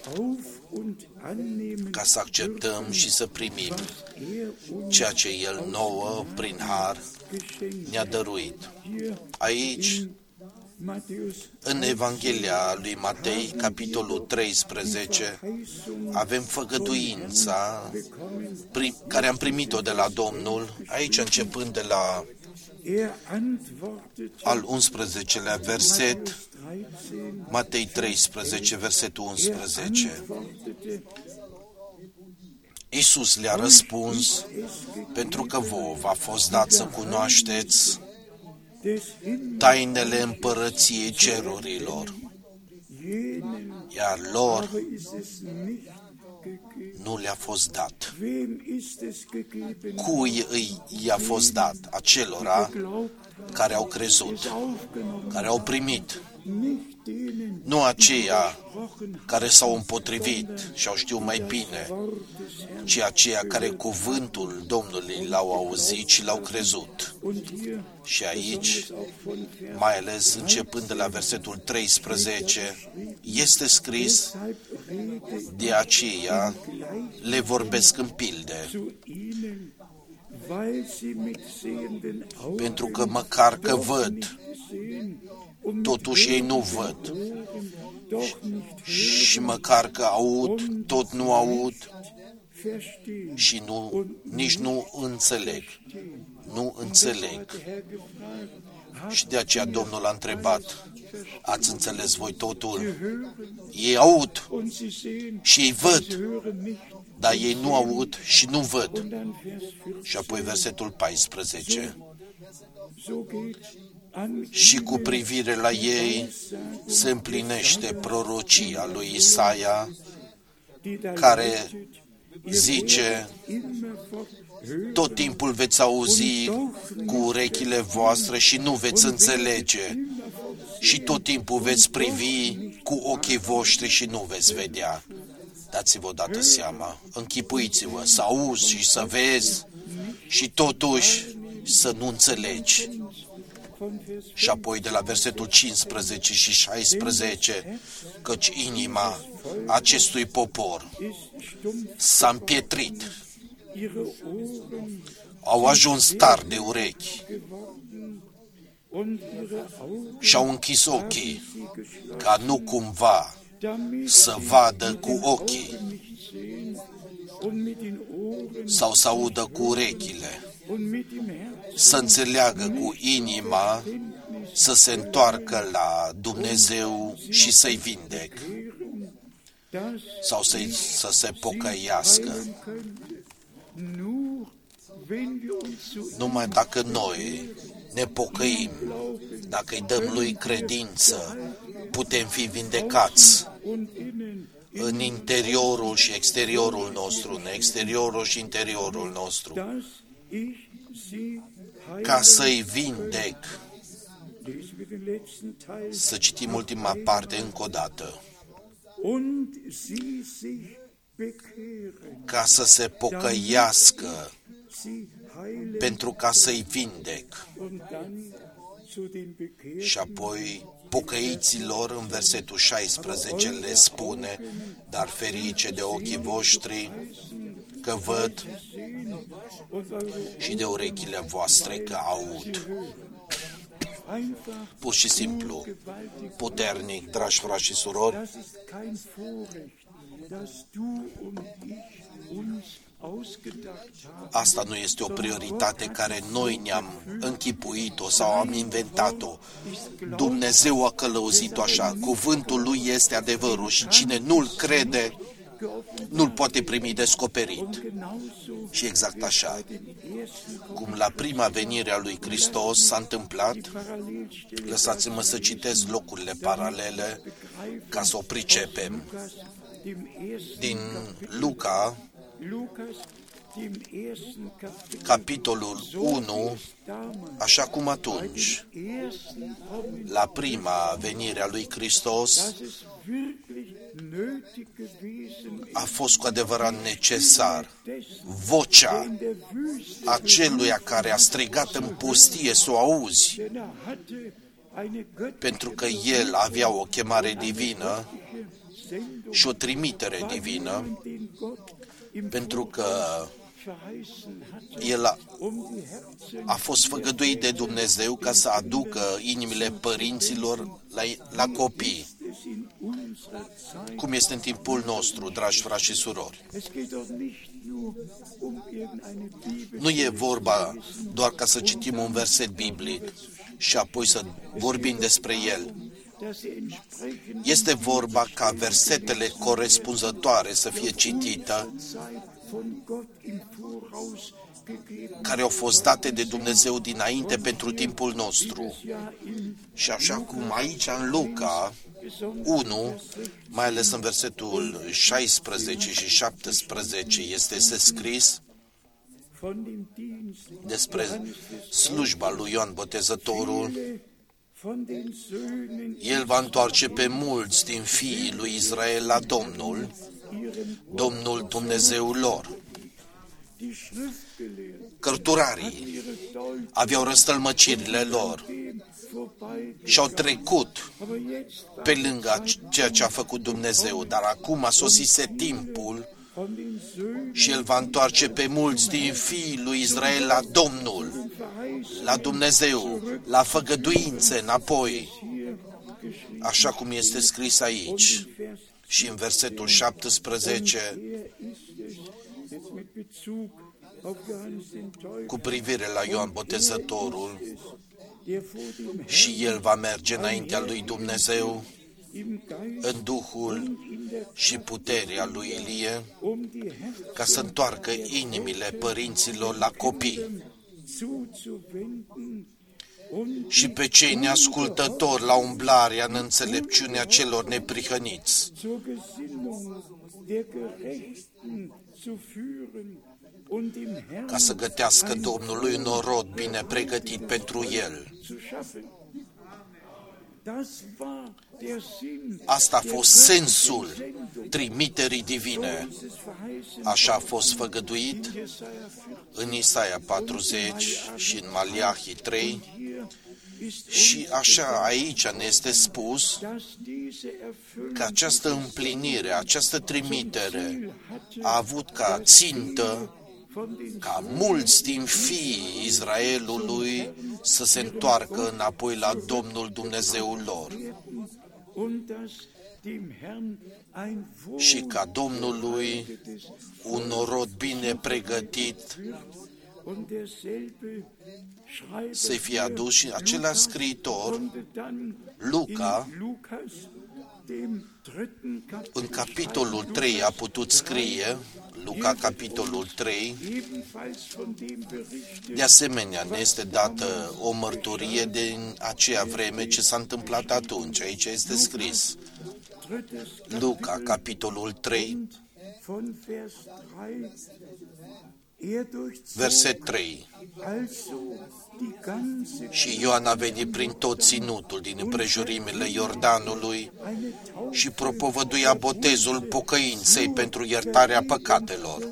Speaker 1: ca să acceptăm și să primim ceea ce El nouă, prin har, ne-a dăruit. Aici, în Evanghelia lui Matei, capitolul 13, avem făgăduința care am primit-o de la Domnul, aici începând de la al 11-lea verset, Matei 13, versetul 11. Iisus le-a răspuns: pentru că vouă v-a fost dat să cunoașteți tainele împărăției cerurilor, iar lor nu le-a fost dat. Cui i-a fost dat? Acelora care au crezut, care au primit. Nu aceia care s-au împotrivit și au știut mai bine, ci aceia care cuvântul Domnului l-au auzit și l-au crezut. Și aici, mai ales începând de la versetul 13, este scris: de aceea le vorbesc în pilde, pentru că măcar că văd, totuși ei nu văd. Și măcar că aud, tot nu aud și nici nu înțeleg. Nu înțeleg. Și de aceea Domnul a întrebat, ați înțeles voi totul? Ei aud și ei văd, dar ei nu aud și nu văd. Și apoi versetul 14. Și cu privire la ei se împlinește prorocia lui Isaia, care zice, tot timpul veți auzi cu urechile voastre și nu veți înțelege. Și tot timpul veți privi cu ochii voștri și nu veți vedea. Dați-vă odată seama, închipuiți-vă, să auzi și să vezi și totuși să nu înțelegi. Și apoi de la versetul 15 și 16, căci inima acestui popor s-a împietrit, au ajuns tari de urechi și-au închis ochii, ca nu cumva să vadă cu ochii sau să audă cu urechile, să înțeleagă cu inima, să se întoarcă la Dumnezeu și să-i vindec sau să se pocăiască. Numai dacă noi ne pocăim, dacă îi dăm lui credință, putem fi vindecați în interiorul și exteriorul nostru, în exteriorul și interiorul nostru, ca să-i vindec. Să citim ultima parte încă o dată. Ca să se pocăiască, pentru ca să-i vindec. Și apoi pocăiților, în versetul 16 le spune, dar ferice de ochii voștri că văd și de urechile voastre că aud. Pur și simplu, puternic, dragi frați și surori, asta nu este o prioritate care noi ne-am închipuit-o sau am inventat-o. Dumnezeu a călăuzit-o așa. Cuvântul Lui este adevărul și cine nu-L crede, nu-L poate primi descoperit. Și exact așa, cum la prima venire a lui Hristos s-a întâmplat, lăsați-mă să citesc locurile paralele ca să o pricepem. Din Luca, capitolul 1, așa cum atunci, la prima venire a lui Hristos, a fost cu adevărat necesar vocea aceluia care a strigat în pustie să o auzi, pentru că el avea o chemare divină și o trimitere divină, pentru că el a fost făgăduit de Dumnezeu ca să aducă inimile părinților la copii. Cum este în timpul nostru, dragi frați și surori. Nu e vorba doar ca să citim un verset biblic și apoi să vorbim despre el. Este vorba ca versetele corespunzătoare să fie citite, care au fost date de Dumnezeu dinainte pentru timpul nostru. Și așa cum aici în Luca 1, mai ales în versetul 16 și 17, este scris despre slujba lui Ioan Botezătorul, el va întoarce pe mulți din fiii lui Israel la Domnul, Domnul Dumnezeul lor. Cărturarii aveau răstălmăcirile lor și au trecut pe lângă ceea ce a făcut Dumnezeu, dar acum a sosise timpul și el va întoarce pe mulți din fiii lui Israel la Domnul, la Dumnezeu, la făgăduințe înapoi. așa cum este scris aici. Și în versetul 17, cu privire la Ioan Botezătorul, și el va merge înaintea lui Dumnezeu în Duhul și puterea lui Ilie, ca să întoarcă inimile părinților la copii și pe cei neascultători la umblarea în înțelepciunea celor neprihăniți, ca să gătească Domnului un norod bine pregătit pentru el. Asta a fost sensul trimiterii divine. Așa a fost făgăduit în Isaia 40 și în Maliahi 3 și așa aici ne este spus că această împlinire, această trimitere a avut ca țintă ca mulți din fiii Israelului să se întoarcă înapoi la Domnul Dumnezeul lor și ca Domnului un norod bine pregătit să fie adus. Și acela scriitor, Luca, în capitolul 3 a putut scrie, Luca, capitolul 3, de asemenea ne este dată o mărturie din aceea vreme ce s-a întâmplat atunci. Aici este scris, Luca, capitolul 3, verset 3. Și Ioan a venit prin tot ținutul din împrejurimile Iordanului și propovăduia botezul pocăinței pentru iertarea păcatelor.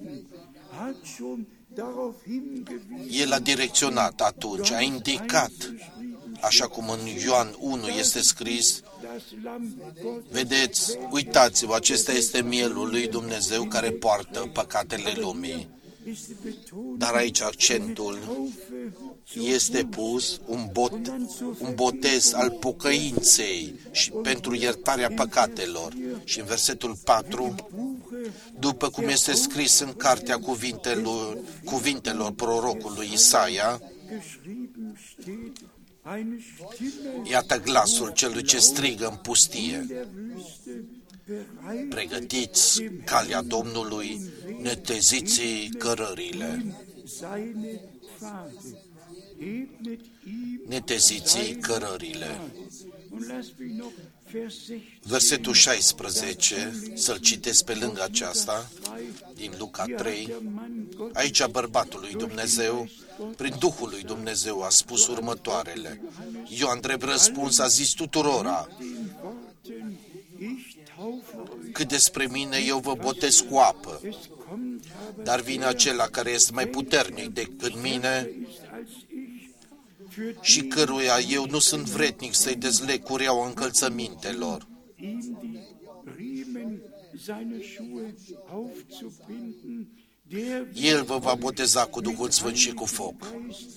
Speaker 1: El a direcționat atunci, a indicat, așa cum în Ioan 1 este scris, vedeți, uitați-vă, acesta este mielul lui Dumnezeu care poartă păcatele lumii. Dar aici accentul este pus un botez al pocăinței și pentru iertarea păcatelor. Și în versetul 4, după cum este scris în cartea cuvintelor prorocului Isaia, iată glasul celui ce strigă în pustie, pregătiți calea Domnului, neteziți cărările. Neteziți cărările. Versetul 16, să-l citesc pe lângă aceasta, din Luca 3, aici bărbatul lui Dumnezeu, prin Duhul lui Dumnezeu, a spus următoarele. Ioan, drept răspuns, a zis tuturora, cât despre mine, eu vă botez cu apă, dar vine acela care este mai puternic decât mine și căruia eu nu sunt vrednic să-i dezleg cureaua încălțămintelor. El vă va boteza cu Duhul Sfânt și cu foc.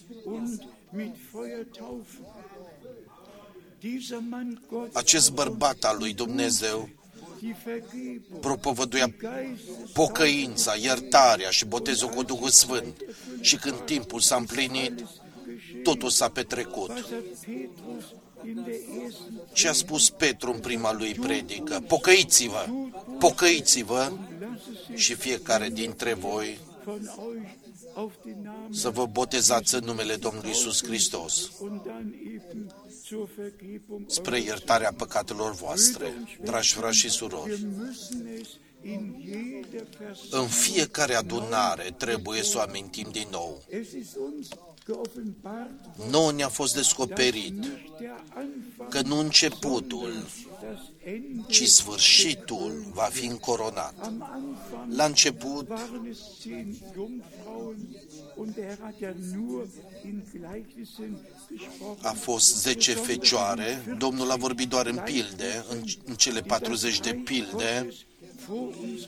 Speaker 1: Acest bărbat al lui Dumnezeu propovăduia pocăința, iertarea și botezul cu Duhul Sfânt. Și când timpul s-a împlinit, totul s-a petrecut. Ce a spus Petru în prima lui predică? Pocăiți-vă! Pocăiți-vă și fiecare dintre voi să vă botezați în numele Domnului Iisus Hristos spre iertarea păcatelor voastre. Dragi frați și surori, în fiecare adunare trebuie să o amintim din nou. Nouă ne-a fost descoperit că nu începutul, ci sfârșitul va fi încoronat. La început a fost 10 fecioare, Domnul a vorbit doar în pilde, în cele 40 de pilde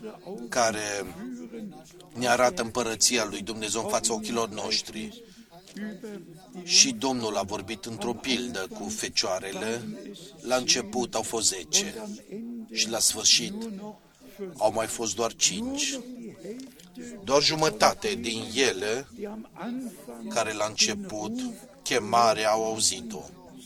Speaker 1: care ne arată împărăția lui Dumnezeu în fața ochilor noștri. Și Domnul a vorbit într-o pildă cu fecioarele. La început au fost 10 și la sfârșit au mai fost doar 5. Doar jumătate din ele care la început chemarea au auzit-o.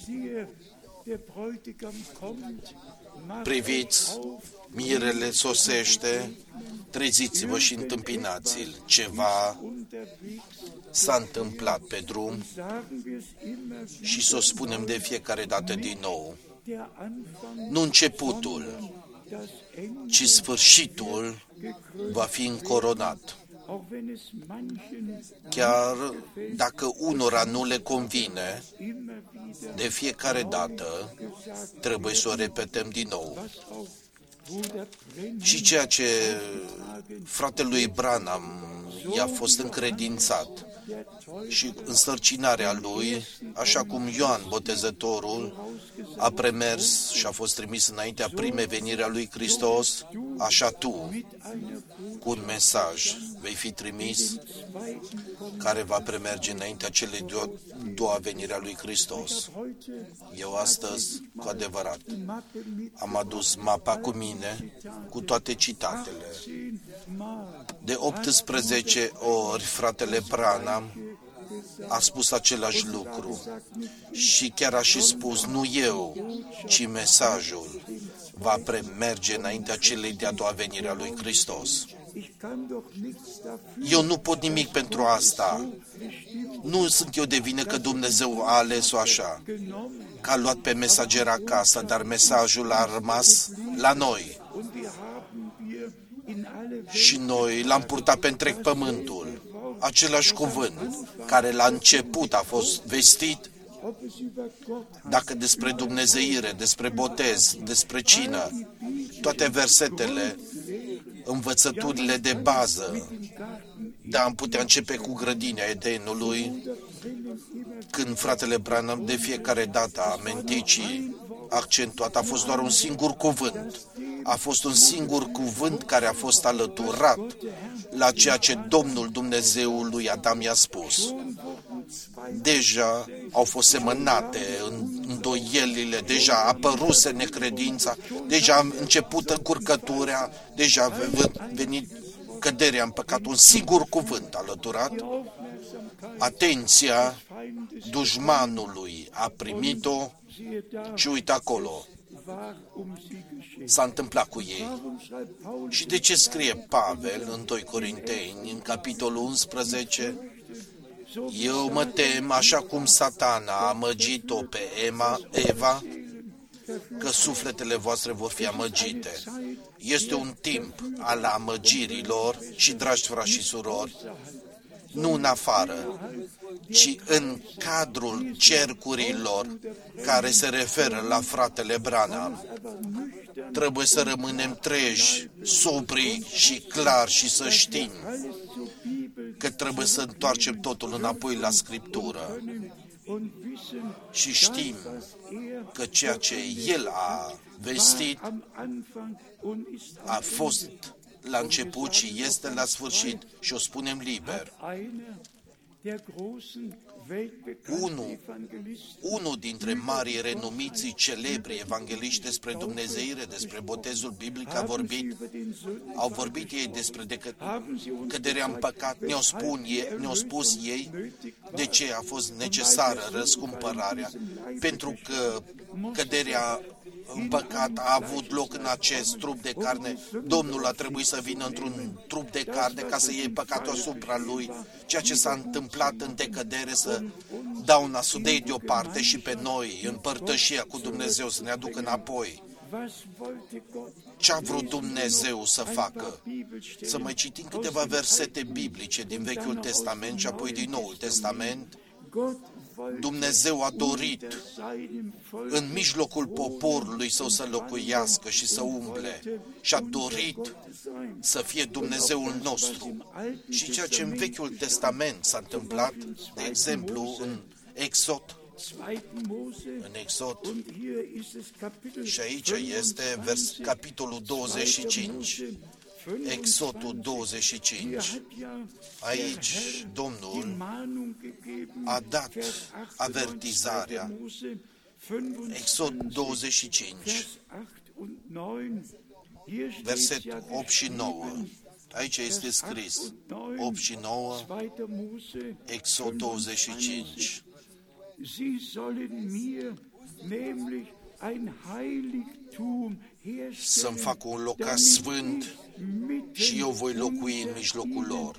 Speaker 1: Priviți, mirele sosește, treziți-vă și întâmpinați-l. Ceva s-a întâmplat pe drum și să o spunem de fiecare dată din nou. Nu începutul, ci sfârșitul va fi încoronat. Chiar dacă unora nu le convine, de fiecare dată trebuie să o repetăm din nou. Și ceea ce fratelui Branham i-a fost încredințat și însărcinarea lui, așa cum Ioan Botezătorul a premers și a fost trimis înaintea primei veniri a lui Hristos, așa tu, cu un mesaj, vei fi trimis care va premerge înaintea celei doua veniri a lui Hristos. Eu astăzi, cu adevărat, am adus mapa cu mine, cu toate citatele. De 18 ori, fratele Branham a spus același lucru și chiar a și spus, nu eu, ci mesajul va premerge înaintea celei de-a doua venire a lui Hristos. Eu nu pot nimic pentru asta. Nu sunt eu de vină că Dumnezeu a ales-o așa, că a luat pe mesager acasă, dar mesajul a rămas la noi. Și noi l-am purtat pe întreg pământul. Același cuvânt care la început a fost vestit, dacă despre dumnezeire, despre botez, despre cină, toate versetele, învățăturile de bază, dar am putea începe cu grădina Edenului, când fratele Branham de fiecare dată a amintit și accentuat, a fost doar un singur cuvânt. A fost un singur cuvânt care a fost alăturat la ceea ce Domnul Dumnezeul lui Adam i-a spus. Deja au fost semănate îndoielile, deja a apăruse necredința, deja a început încurcătura, deja a venit căderea în păcat. Un singur cuvânt alăturat, atenția dușmanului a primit-o și uite acolo, s-a întâmplat cu ei. Și de ce scrie Pavel în 2 Corinteni, în capitolul 11, eu mă tem, așa cum Satana a amăgit-o pe Eva, că sufletele voastre vor fi amăgite. Este un timp al amăgirilor și, dragi frați și surori, nu în afară, ci în cadrul cercurilor care se referă la fratele Branham. Trebuie să rămânem treji, sobri și clari și să știm că trebuie să întoarcem totul înapoi la Scriptură. Și știm că ceea ce El a vestit a fost la început și este la sfârșit și o spunem liber. Unul dintre marii renumiții celebri evangeliști despre dumnezeire, despre botezul biblic, au vorbit ei despre căderea în păcat, ne-au spus ei de ce a fost necesară răscumpărarea, pentru că căderea în păcat a avut loc în acest trup de carne. Domnul a trebuit să vină într-un trup de carne ca să iei păcatul asupra lui. Ceea ce s-a întâmplat în decădere să dau un asudei deoparte și pe noi, în părtășia cu Dumnezeu, să ne aducă înapoi. Ce a vrut Dumnezeu să facă? Să mai citim câteva versete biblice din Vechiul Testament și apoi din Noul Testament. Dumnezeu a dorit în mijlocul poporului său să locuiască și să umble și a dorit să fie Dumnezeul nostru. Și ceea ce în Vechiul Testament s-a întâmplat, de exemplu, în Exod, și aici este capitolul 25, Exodul 25. Aici Domnul a dat avertizarea. Exod 25, versetul 8 și 9. Aici este scris 8 și 9, Exod 25. Să-mi fac un locaș sfânt și eu voi locui în mijlocul lor.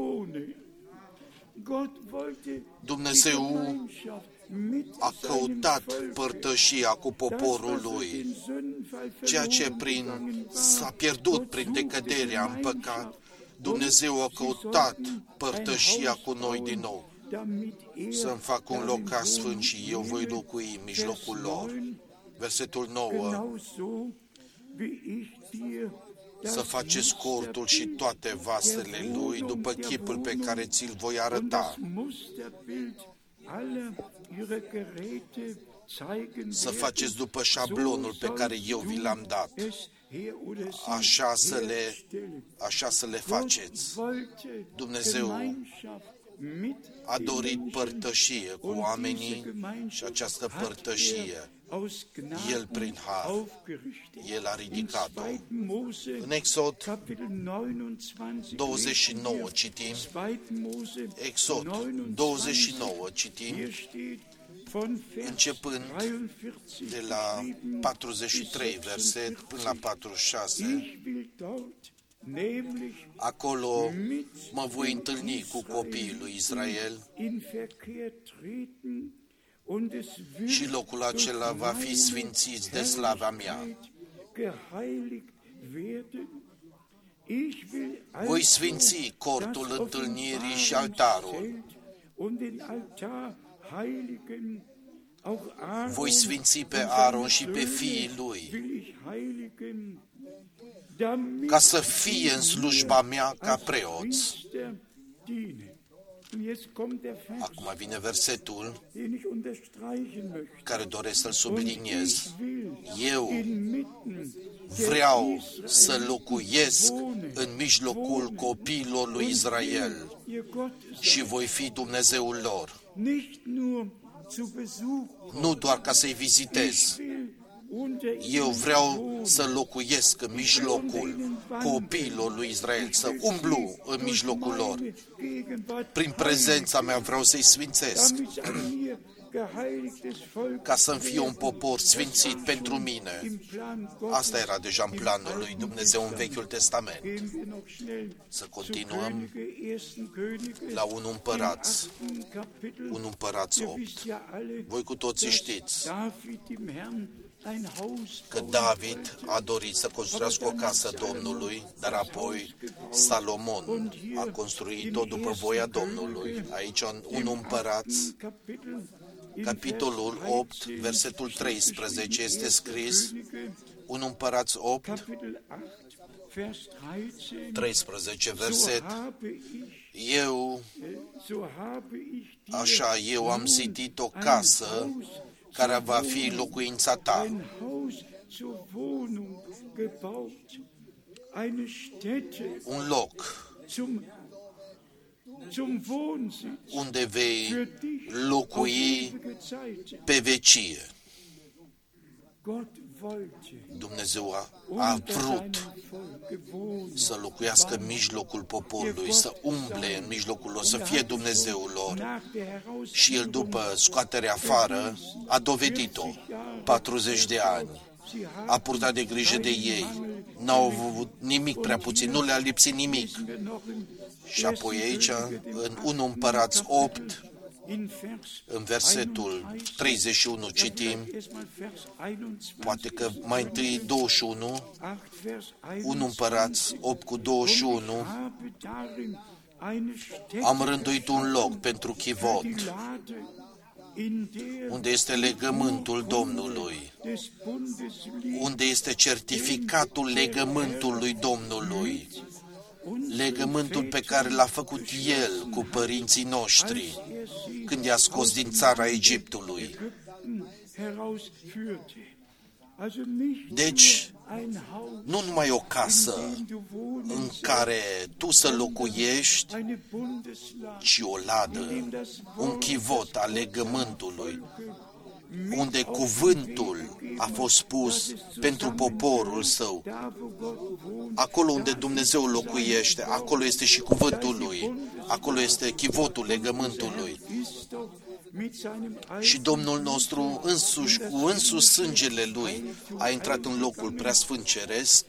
Speaker 1: Dumnezeu a căutat părtășia cu poporul lui, ceea ce s-a pierdut prin decăderea în păcat. Dumnezeu a căutat părtășia cu noi din nou. Să-mi fac un locaș sfânt și eu voi locui în mijlocul lor. Versetul 9. Să faceți cortul și toate vasele lui după chipul pe care ți-l voi arăta. Să faceți după șablonul pe care eu vi l-am dat. Așa să le faceți. Dumnezeu a dorit părtășie cu oamenii și această părtășie El prin har, El a ridicat-o. În Exod 29 citim, Exod 29 citim, începând de la 43 verset până la 46, acolo mă voi întâlni cu copiii lui Israel și locul acela va fi sfințit de slava mea. Voi sfinți cortul întâlnirii și altarul. Voi sfinți pe Aaron și pe fiii lui, ca să fie în slujba mea ca preoți. Acum vine versetul care doresc să-l subliniez. Eu vreau să locuiesc în mijlocul copiilor lui Israel și voi fi Dumnezeul lor. Nu doar ca să-i vizitez. Eu vreau să locuiesc în mijlocul copiilor lui Israel, să umblu în mijlocul lor. Prin prezența mea vreau să-i sfințesc, ca să-mi fie un popor sfințit pentru mine. Asta era deja în planul lui Dumnezeu în Vechiul Testament. Să continuăm la 1 Împărați 8. Voi cu toții știți că David a dorit să construiască o casă Domnului, dar apoi Salomon a construit-o după voia Domnului. Aici în 1 Împărați, capitolul 8, versetul 13, este scris, 1 Împărați 8, 13 verset, eu am zidit o casă care va fi locuința ta. Un loc unde vei locui pe vecie. Dumnezeu a vrut să locuiască în mijlocul poporului, să umble în mijlocul lor, să fie Dumnezeul lor. Și El, după scoaterea afară, a dovedit-o. 40 de ani. A purtat de grijă de ei. N-au avut nimic prea puțin, nu le-a lipsit nimic. Și apoi aici, în 1 Împărați 8, în versetul 31 citim, poate că mai întâi 21, 1 Împărați 8 cu 21, am rânduit un loc pentru chivot, unde este legământul Domnului, unde este certificatul legământului Domnului, legământul pe care l-a făcut El cu părinții noștri când i-a scos din țara Egiptului. Deci, nu numai o casă în care tu să locuiești, ci o ladă, un chivot al legământului, unde cuvântul a fost pus pentru poporul său. Acolo unde Dumnezeu locuiește, acolo este și cuvântul lui, acolo este chivotul legământului. Și Domnul nostru însuși, cu însuși sângele Lui, a intrat în locul preasfânt ceresc.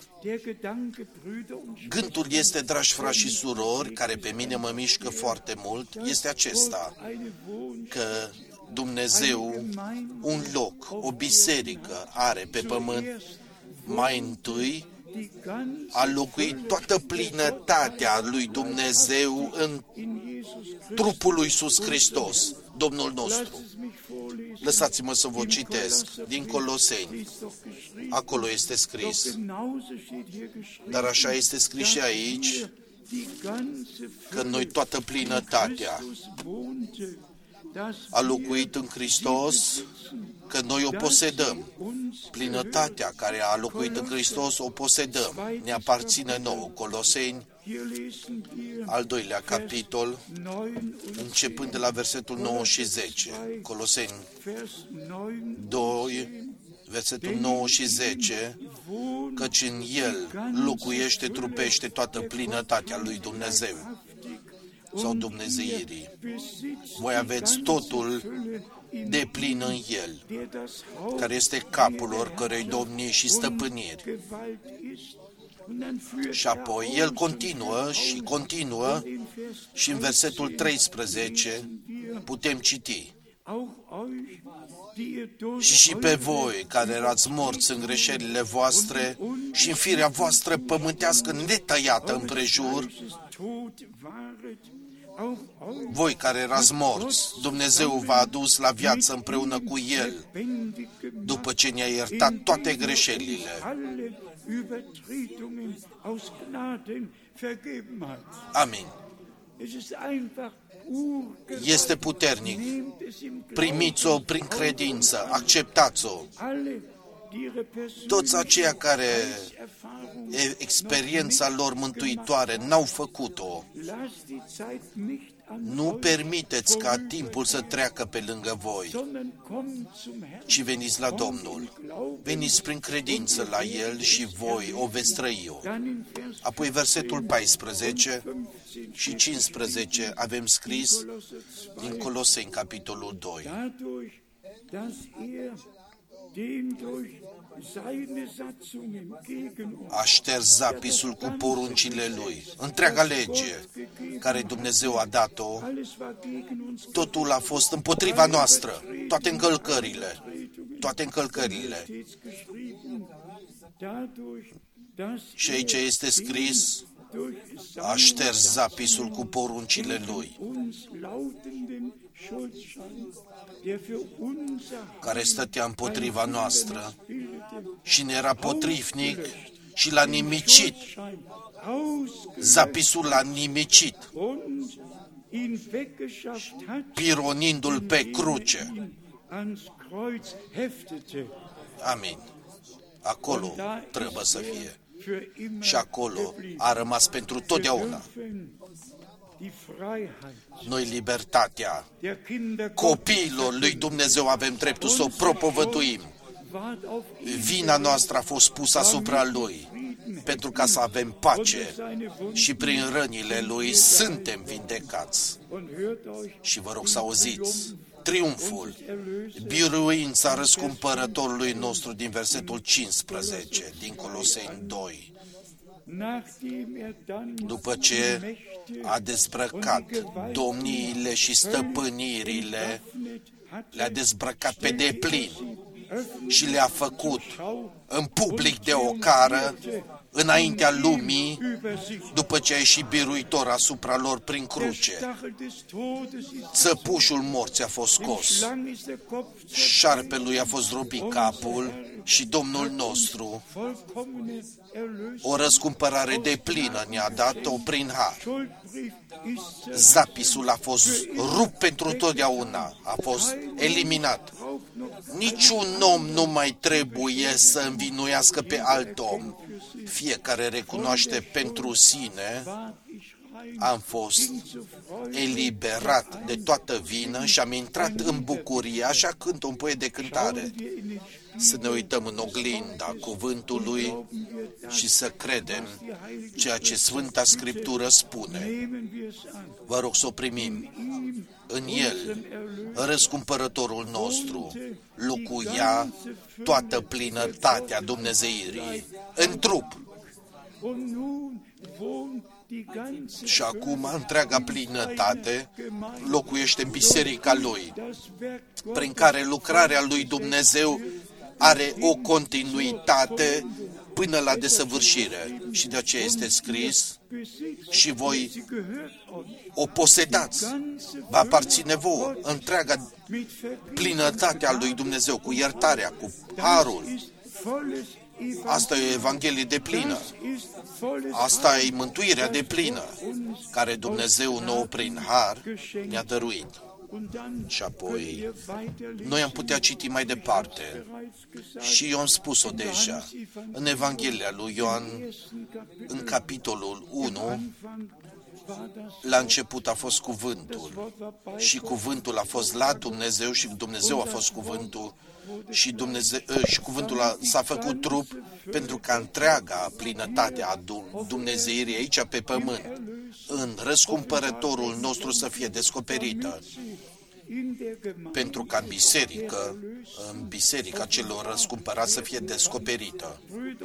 Speaker 1: Gândul este, dragi frați și surori, care pe mine mă mișcă foarte mult, este acesta, că Dumnezeu un loc, o biserică are pe pământ. Mai întâi a locuit toată plinătatea lui Dumnezeu în trupul lui Iisus Hristos, Domnul nostru. Lăsați-mă să vă citesc din Coloseni. Acolo este scris, dar așa este scris și aici, că noi toată plinătatea a locuit în Hristos, că noi o posedăm. Plinătatea care a locuit în Hristos o posedăm. Ne aparține nouă. Coloseni, al doilea capitol, începând de la versetul 9 și 10. Coloseni 2, versetul 9 și 10, căci în El locuiește, trupește toată plinătatea lui Dumnezeu sau dumnezeirii. Voi aveți totul de plin în El, care este capul oricărei domnii și stăpâniri. Și apoi El continuă și în versetul 13 putem citi: și pe voi care erați morți în greșelile voastre și în firea voastră pământească netăiată împrejur, voi care erați morți, Dumnezeu v-a adus la viață împreună cu El, după ce ne-a iertat toate greșelile. Amin. Este puternic. Primiți-o prin credință, acceptați-o. Toți aceia care experiența lor mântuitoare n-au făcut-o, nu permiteți ca timpul să treacă pe lângă voi, ci veniți la Domnul. Veniți prin credință la El și voi o veți trăi-o. Apoi versetul 14 și 15 avem scris din Coloseni, capitolul 2. A șters zapisul cu poruncile Lui. Întreaga lege care Dumnezeu a dat-o, totul a fost împotriva noastră, toate încălcările. Și aici este scris, a șters zapisul cu poruncile Lui, care stătea împotriva noastră și ne era potrivnic și l-a nimicit. Zapisul l-a nimicit, pironindu-l pe cruce. Amin. Acolo trebuie să fie. Și acolo a rămas pentru totdeauna. Noi libertatea copiilor lui Dumnezeu avem dreptul să o propovăduim. Vina noastră a fost pusă asupra Lui pentru ca să avem pace și prin rănile Lui suntem vindecați. Și vă rog să auziți triumful, biruința răscumpărătorului nostru din versetul 15 din Coloseni 2. După ce a dezbrăcat domniile și stăpânirile, le-a dezbrăcat pe deplin și le-a făcut în public de ocară înaintea lumii, după ce a ieșit biruitor asupra lor prin cruce. Țăpușul morții a fost scos, șarpelui a fost robit capul și Domnul nostru o răscumpărare deplină ne-a dat-o prin har. Zapisul a fost rupt pentru totdeauna, a fost eliminat. Niciun om nu mai trebuie să învinuiască pe alt om. Fiecare recunoaște pentru sine: am fost eliberat de toată vină și am intrat în bucurie, așa cântă un poet de cântare. Să ne uităm în oglinda cuvântului și să credem ceea ce Sfânta Scriptură spune. Vă rog să o primim. În El, răscumpărătorul nostru, locuia toată plinătatea Dumnezeirii în trup. Și acum întreaga plinătate locuiește în biserica Lui, prin care lucrarea lui Dumnezeu are o continuitate până la desăvârșire. Și de aceea este scris: și voi o posedați, vă aparține vouă, întreaga plinătatea lui Dumnezeu, cu iertarea, cu harul. Asta e Evanghelie de plină. Asta e mântuirea de plină, care Dumnezeu nouă prin har ne-a dăruit. Și apoi, noi am putea citi mai departe. Și eu am spus-o deja. În Evanghelia lui Ioan, în capitolul 1, la început a fost cuvântul. Și cuvântul a fost la Dumnezeu și Dumnezeu a fost cuvântul. Și cuvântul s-a făcut trup pentru ca întreaga plinătate a Dumnezeirii aici pe pământ, în răscumpărătorul nostru, să fie descoperită. Pentru ca în biserica celor răscumpărați să fie descoperită.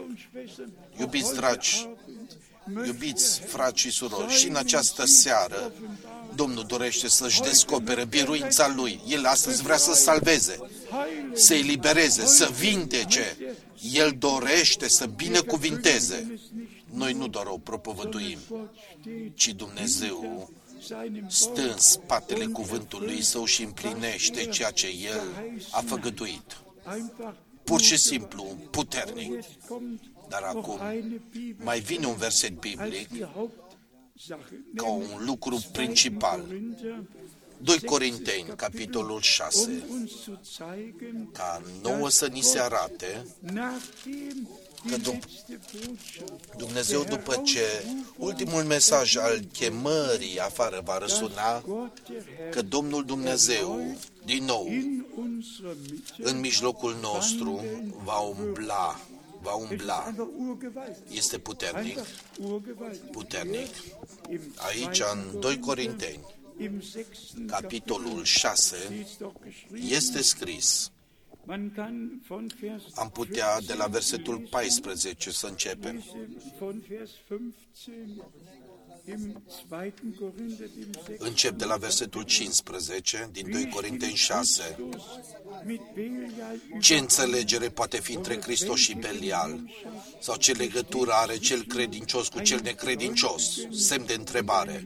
Speaker 1: Iubiți dragi, iubiți frați și surori, și în această seară Domnul dorește să-și descopere biruința Lui. El astăzi vrea să salveze, să elibereze, să vindece. El dorește să binecuvinteze. Noi nu doar o propovăduim, ci Dumnezeu stă în spatele cuvântului Său și împlinește ceea ce El a făgăduit. Pur și simplu, puternic. Dar acum mai vine un verset biblic ca un lucru principal. 2 Corinteni, capitolul 6, ca nouă să ni se arate că Dumnezeu, după ce ultimul mesaj al chemării afară va răsuna, că Domnul Dumnezeu, din nou, în mijlocul nostru, va umbla. Este puternic. Aici, în 2 Corinteni, capitolul 6, este scris. Am putea de la versetul 14 să începem. Încep de la versetul 15 din 2 Corinteni 6. Ce înțelegere poate fi între Hristos și Belial? Sau ce legătură are cel credincios cu cel necredincios? Semn de întrebare.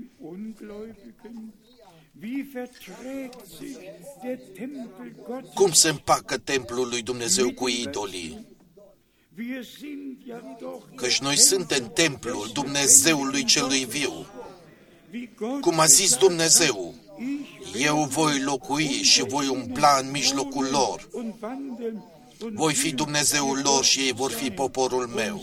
Speaker 1: Cum se împacă templul lui Dumnezeu cu idolii? Căci noi suntem templul Dumnezeului celui viu. Cum a zis Dumnezeu, eu voi locui și voi umbla în mijlocul lor. Voi fi Dumnezeul lor și ei vor fi poporul meu.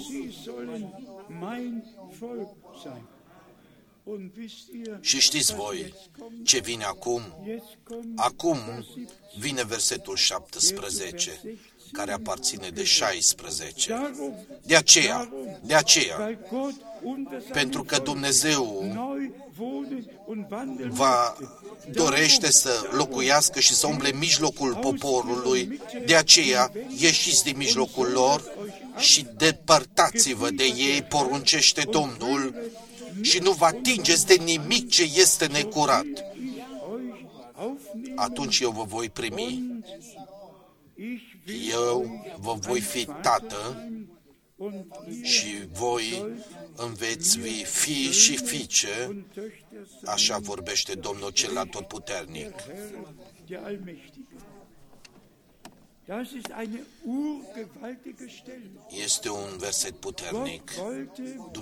Speaker 1: Și știți voi ce vine acum? Acum vine versetul 17, care aparține de 16. De aceea, pentru că Dumnezeu dorește să locuiască și să umble în mijlocul poporului, de aceea ieșiți din mijlocul lor și depărtați-vă de ei, poruncește Domnul, și nu vă atingeți de nimic ce este necurat. Atunci eu vă voi primi. Eu vă voi fi tată și voi îmi veți fi și fiice, așa vorbește Domnul cel Atotputernic. Este un verset puternic.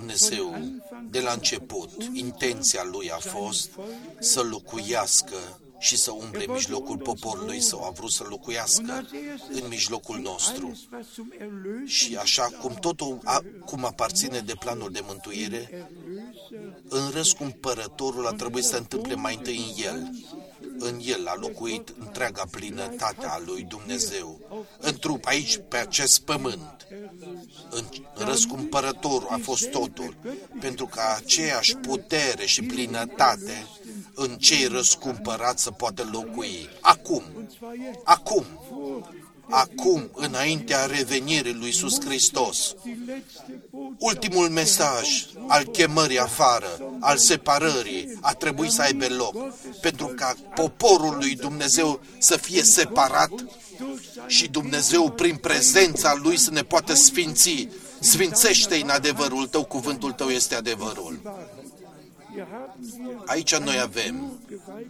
Speaker 1: Dumnezeu, de la început, intenția Lui a fost să locuiască și să umble în mijlocul poporului său, a vrut să locuiască în mijlocul nostru. Și așa cum totul cum aparține de planul de mântuire, în răscumpărătorul a trebuit să întâmple mai întâi în El. În El a locuit întreaga plinătate a lui Dumnezeu, în trup, aici, pe acest pământ. În răscumpărătorul a fost totul, pentru ca aceeași putere și plinătate în cei răscumpărați să poată locui. Acum, înaintea revenirii lui Iisus Hristos. Ultimul mesaj al chemării afară, al separării, a trebuit să aibă loc, pentru ca poporul lui Dumnezeu să fie separat și Dumnezeu, prin prezența Lui, să ne poată sfinți. Sfințește-i în adevărul Tău, cuvântul Tău este adevărul. Aici noi avem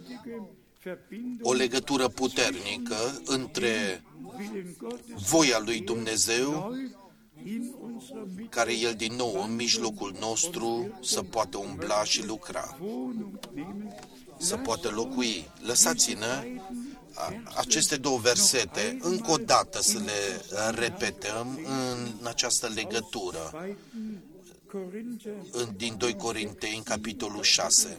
Speaker 1: o legătură puternică între voia lui Dumnezeu, care El din nou în mijlocul nostru să poată umbla și lucra, să poată locui. Lăsați-ne aceste două versete încă o dată să le repetăm în această legătură din 2 Corinteni, în capitolul 6.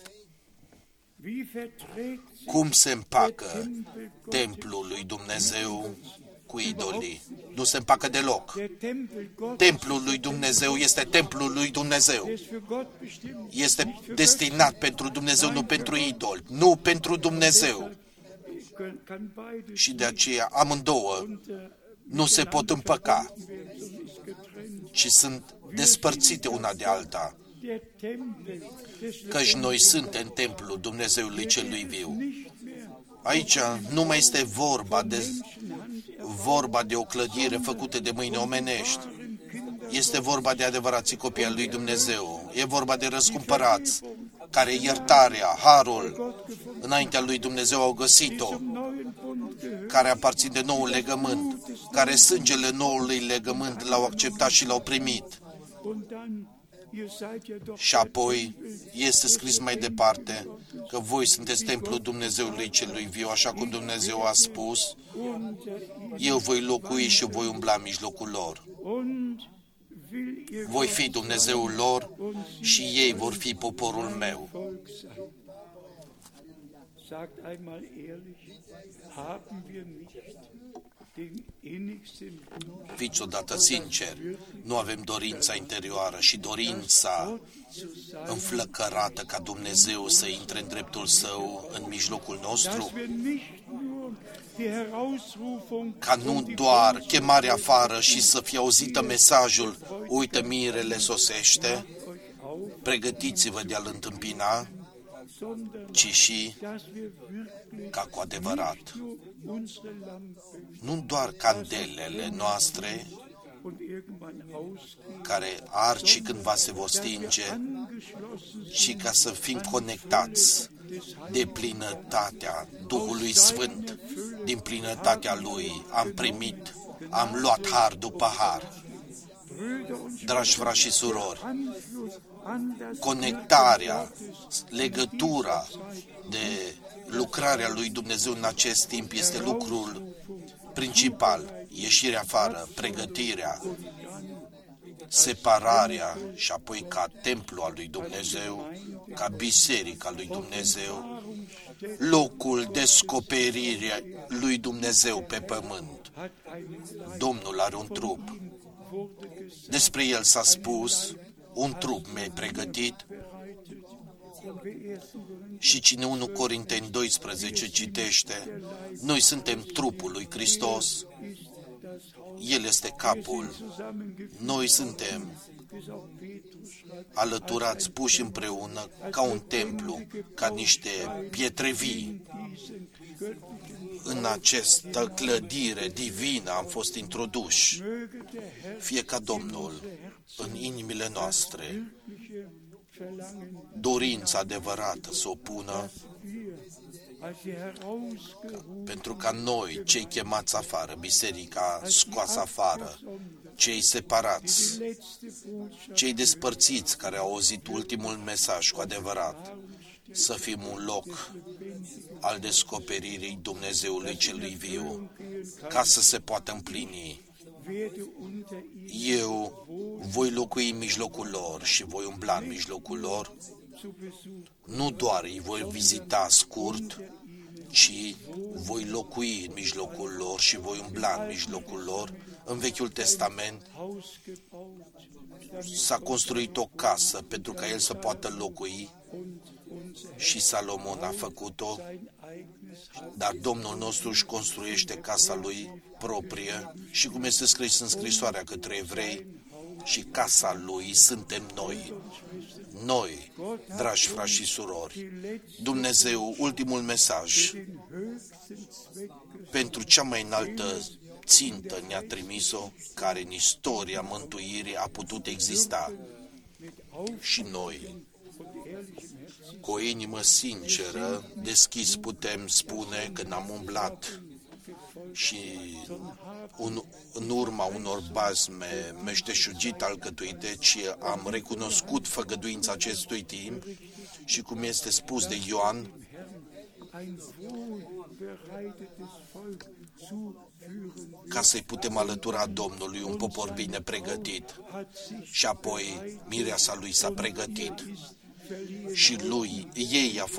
Speaker 1: Cum se împacă templul lui Dumnezeu cu idolii? Nu se împacă deloc. Templul lui Dumnezeu este templul lui Dumnezeu. Este destinat pentru Dumnezeu, nu pentru idol, nu pentru Dumnezeu. Și de aceea amândouă nu se pot împăca, ci sunt despărțite una de alta. Căci noi suntem templul Dumnezeului celui viu. Aici nu mai este vorba de o clădire făcută de mâini omenești. Este vorba de adevărații copii al lui Dumnezeu. E vorba de răscumpărați, care iertarea, harul, înaintea lui Dumnezeu au găsit-o, care aparțin de noul legământ, care sângele noului legământ l-au acceptat și l-au primit. Și apoi este scris mai departe că voi sunteți templul Dumnezeului celui viu, așa cum Dumnezeu a spus, eu voi locui și voi umbla în mijlocul lor. Voi fi Dumnezeul lor și ei vor fi poporul meu. Fiți odată sincer, nu avem dorința interioară și dorința înflăcărată ca Dumnezeu să intre în dreptul Său în mijlocul nostru? Ca nu doar chemarea afară și să fie auzită mesajul, uite, mirele sosește, pregătiți-vă de a-l întâmpina, ci și ca cu adevărat. Nu doar candelele noastre, care ard și cândva se vor stinge, ci ca să fim conectați de plinătatea Duhului Sfânt, din plinătatea Lui am primit, am luat har după har. Dragi frați și surori, conectarea, legătura de lucrarea lui Dumnezeu în acest timp este lucrul principal. Ieșirea afară, pregătirea, separarea și apoi ca templu al lui Dumnezeu, ca biserica lui Dumnezeu, locul descoperirii lui Dumnezeu pe pământ. Domnul are un trup. Despre el s-a spus, un trup mi-ai pregătit. Și cine 1 Corinteni 12 citește, noi suntem trupul lui Hristos, El este capul, noi suntem alăturați, puși împreună ca un templu, ca niște pietre vii. În această clădire divină am fost introduși. Fie ca Domnul în inimile noastre dorința adevărată să o pună, pentru ca noi, cei chemați afară, biserica scoasă afară, cei separați, cei despărțiți care au auzit ultimul mesaj cu adevărat, să fim un loc al descoperirii Dumnezeului celui viu, ca să se poată împlini. Eu voi locui în mijlocul lor și voi umbla în mijlocul lor, nu doar îi voi vizita scurt, ci voi locui în mijlocul lor și voi umbla în mijlocul lor. În Vechiul Testament s-a construit o casă pentru ca el să poată locui și Salomon a făcut-o, dar Domnul nostru își construiește casa lui proprie și cum este scris în scrisoarea către evrei, și casa lui suntem noi. Noi, dragi frați și surori, Dumnezeu, ultimul mesaj, pentru cea mai înaltă țintă ne-a trimis-o, care în istoria mântuirii a putut exista. Și noi, cu o inimă sinceră, deschis, putem spune că n-am umblat și în urma unor bazme meșteșugit alcătuite, ci am recunoscut făgăduința acestui timp și cum este spus de Ioan, ca să-i putem alătura Domnului un popor bine pregătit. Și apoi mireasa lui s-a pregătit și ei a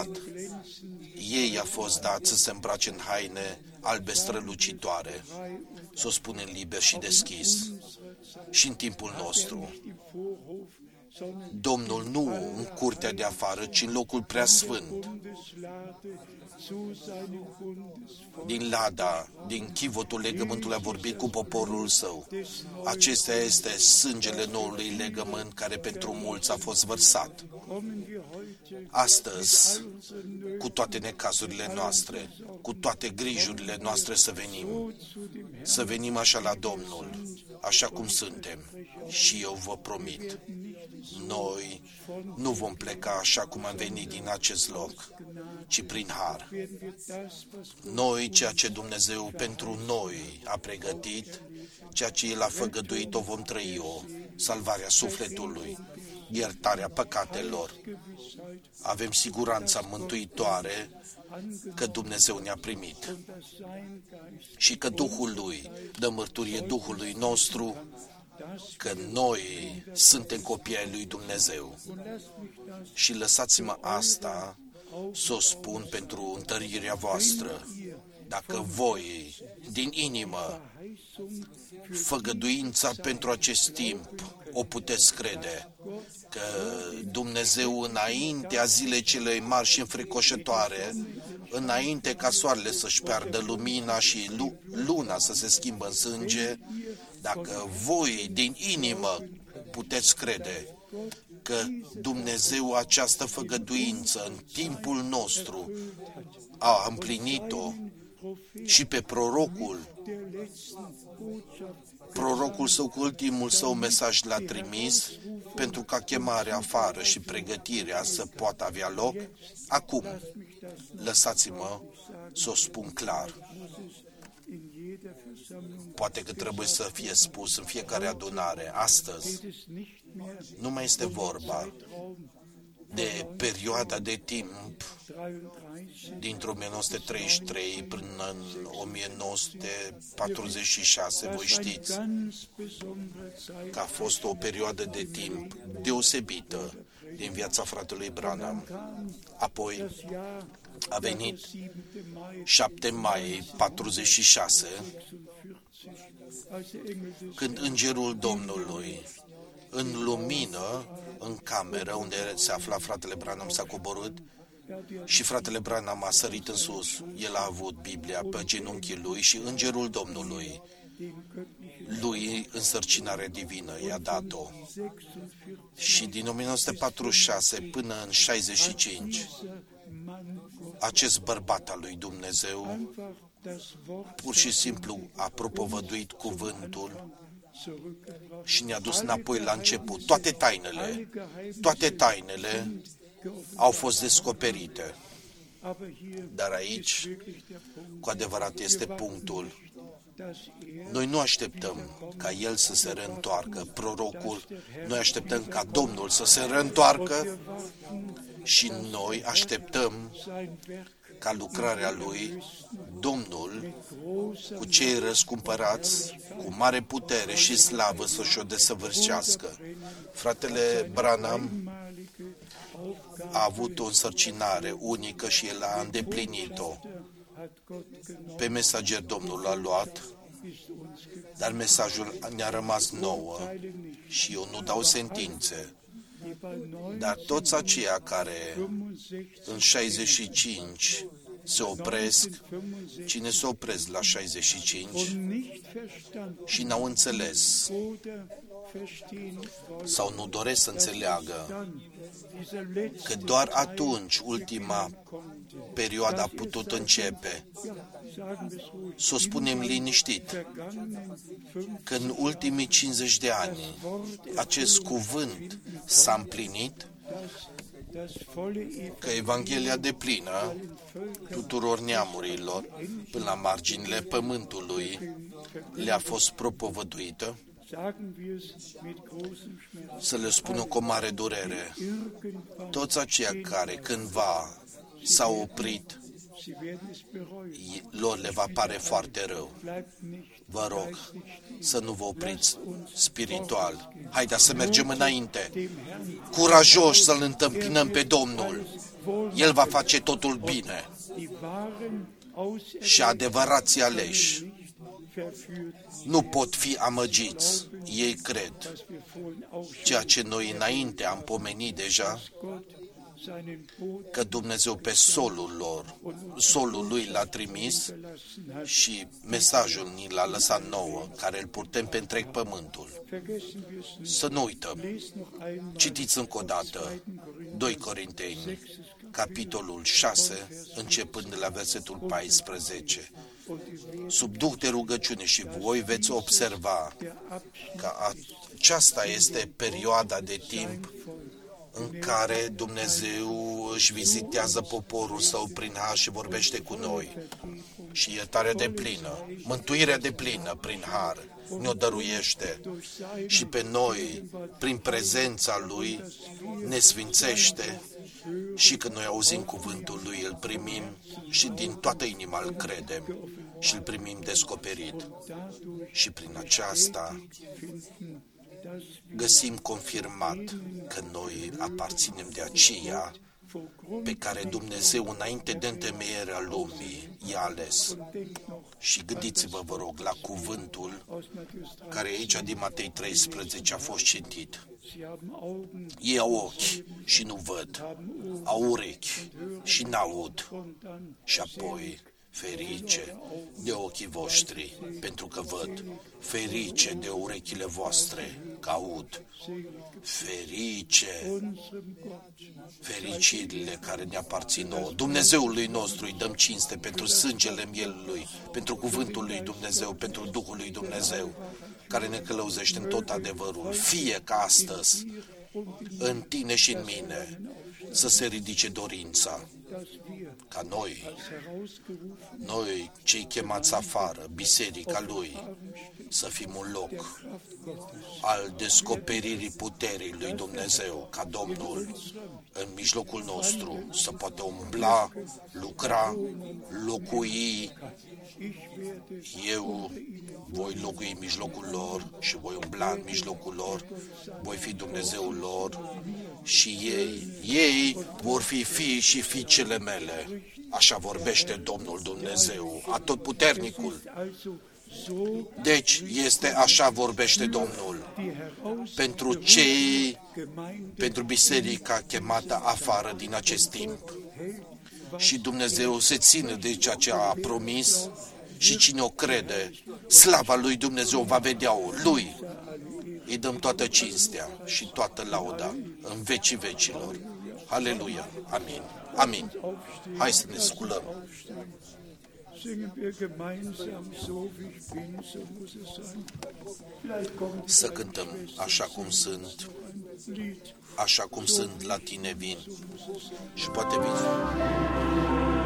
Speaker 1: fost dat să se îmbrace în haine albe strălucitoare, să o spunem liber și deschis. Și în timpul nostru, Domnul nu în curtea de afară, ci în locul preasfânt, din lada, din chivotul legământului a vorbit cu poporul său. Acesta este sângele noului legământ care pentru mulți a fost vărsat. Astăzi, cu toate necazurile noastre, cu toate grijurile noastre să venim așa la Domnul, așa cum suntem. Și eu vă promit, noi nu vom pleca așa cum am venit din acest loc, ci prin har. Noi, ceea ce Dumnezeu pentru noi a pregătit, ceea ce El a făgăduit, o vom trăi, salvarea sufletului, iertarea păcatelor. Avem siguranța mântuitoare că Dumnezeu ne-a primit și că Duhul Lui dă mărturie Duhului nostru că noi suntem copii ai lui Dumnezeu. Și lăsați-mă asta să o spun pentru întărirea voastră. Dacă voi, din inimă, făgăduința pentru acest timp o puteți crede, că Dumnezeu înaintea zilei cele mari și înfricoșătoare, înainte ca soarele să-și piardă lumina și luna să se schimbă în sânge, dacă voi din inimă puteți crede că Dumnezeu această făgăduință în timpul nostru a împlinit-o și pe prorocul său cu ultimul său mesaj l-a trimis pentru ca chemarea afară și pregătirea să poată avea loc, acum lăsați-mă să o spun clar. Poate că trebuie să fie spus în fiecare adunare. Astăzi nu mai este vorba de perioada de timp dintre 1933 până în 1946. Voi știți că a fost o perioadă de timp deosebită din viața fratelui Branham. Apoi a venit 7 mai 46, când îngerul Domnului, în lumină, în cameră unde se afla fratele Branham, s-a coborât și fratele Branham a sărit în sus. El a avut Biblia pe genunchii lui și îngerul Domnului lui însărcinarea divină i-a dat-o. Și din 1946 până în 65, acest bărbat al lui Dumnezeu pur și simplu a propovăduit cuvântul și ne-a dus înapoi la început. Toate tainele au fost descoperite. Dar aici, cu adevărat, este punctul. Noi nu așteptăm ca El să se reîntoarcă, prorocul, noi așteptăm ca Domnul să se reîntoarcă și noi așteptăm ca lucrarea Lui, Domnul, cu cei răscumpărați, cu mare putere și slavă să-și o desăvârșească. Fratele Branham a avut o însărcinare unică și el a îndeplinit-o. Pe mesager Domnul l-a luat, dar mesajul ne-a rămas nouă și eu nu dau sentințe. Dar toți aceia care în 65 se opresc, cine se opresc la 65 și n-au înțeles sau nu doresc să înțeleagă că doar atunci ultima perioadă a putut începe. Să o spunem liniștit, că în ultimii 50 de ani acest cuvânt s-a împlinit, că Evanghelia deplină tuturor neamurilor până la marginile pământului le-a fost propovăduită, să le spună cu o mare durere. Toți aceia care cândva s-au oprit, lor le va pare foarte rău. Vă rog să nu vă opriți spiritual. Haideți să mergem înainte, curajoși să-L întâmpinăm pe Domnul. El va face totul bine. Și adevărații aleși nu pot fi amăgiți. Ei cred ceea ce noi înainte am pomenit deja, că Dumnezeu pe solul Lui l-a trimis și mesajul ni l-a lăsat nouă, care îl purtăm pe întreg pământul. Să nu uităm. Citiți încă o dată 2 Corinteni, capitolul 6, începând de la versetul 14. Sub duh de rugăciune și voi veți observa că aceasta este perioada de timp în care Dumnezeu își vizitează poporul său prin har și vorbește cu noi. Și iertarea deplină, mântuirea deplină prin har ne-o dăruiește și pe noi, prin prezența Lui, ne sfințește și când noi auzim cuvântul Lui, îl primim și din toată inima îl credem și îl primim descoperit. Și prin aceasta găsim confirmat că noi aparținem de aceea pe care Dumnezeu înainte de întemeierea lumii i-a ales. Și gândiți-vă, vă rog, la cuvântul care aici din Matei 13 a fost citit. Ei au ochi și nu văd, au urechi și n-aud, și apoi ferice de ochii voștri, pentru că văd, ferice de urechile voastre, că aud, fericirile care ne aparțin nouă. Dumnezeului nostru îi dăm cinste pentru sângele mielului, pentru cuvântul lui Dumnezeu, pentru Duhul lui Dumnezeu, care ne călăuzește în tot adevărul. Fie ca astăzi, în tine și în mine, să se ridice dorința ca noi, cei chemați afară, biserica Lui, să fim un loc al descoperirii puterii lui Dumnezeu, ca Domnul în mijlocul nostru să poată umbla, lucra, locui. Eu voi locui în mijlocul lor și voi umbla în mijlocul lor, voi fi Dumnezeul lor și ei vor fi fii și fiicele mele. Așa vorbește Domnul Dumnezeu, Atotputernicul. Deci este așa vorbește Domnul pentru biserica chemată afară din acest timp. Și Dumnezeu se ține de ceea ce a promis și cine o crede, slava lui Dumnezeu va vedea-o, lui. Îi dăm toată cinstea și toată lauda în vecii vecilor. Aleluia! Amin! Amin! Hai să ne sculăm! Să cântăm așa cum sunt, la tine vin. Și poate vin.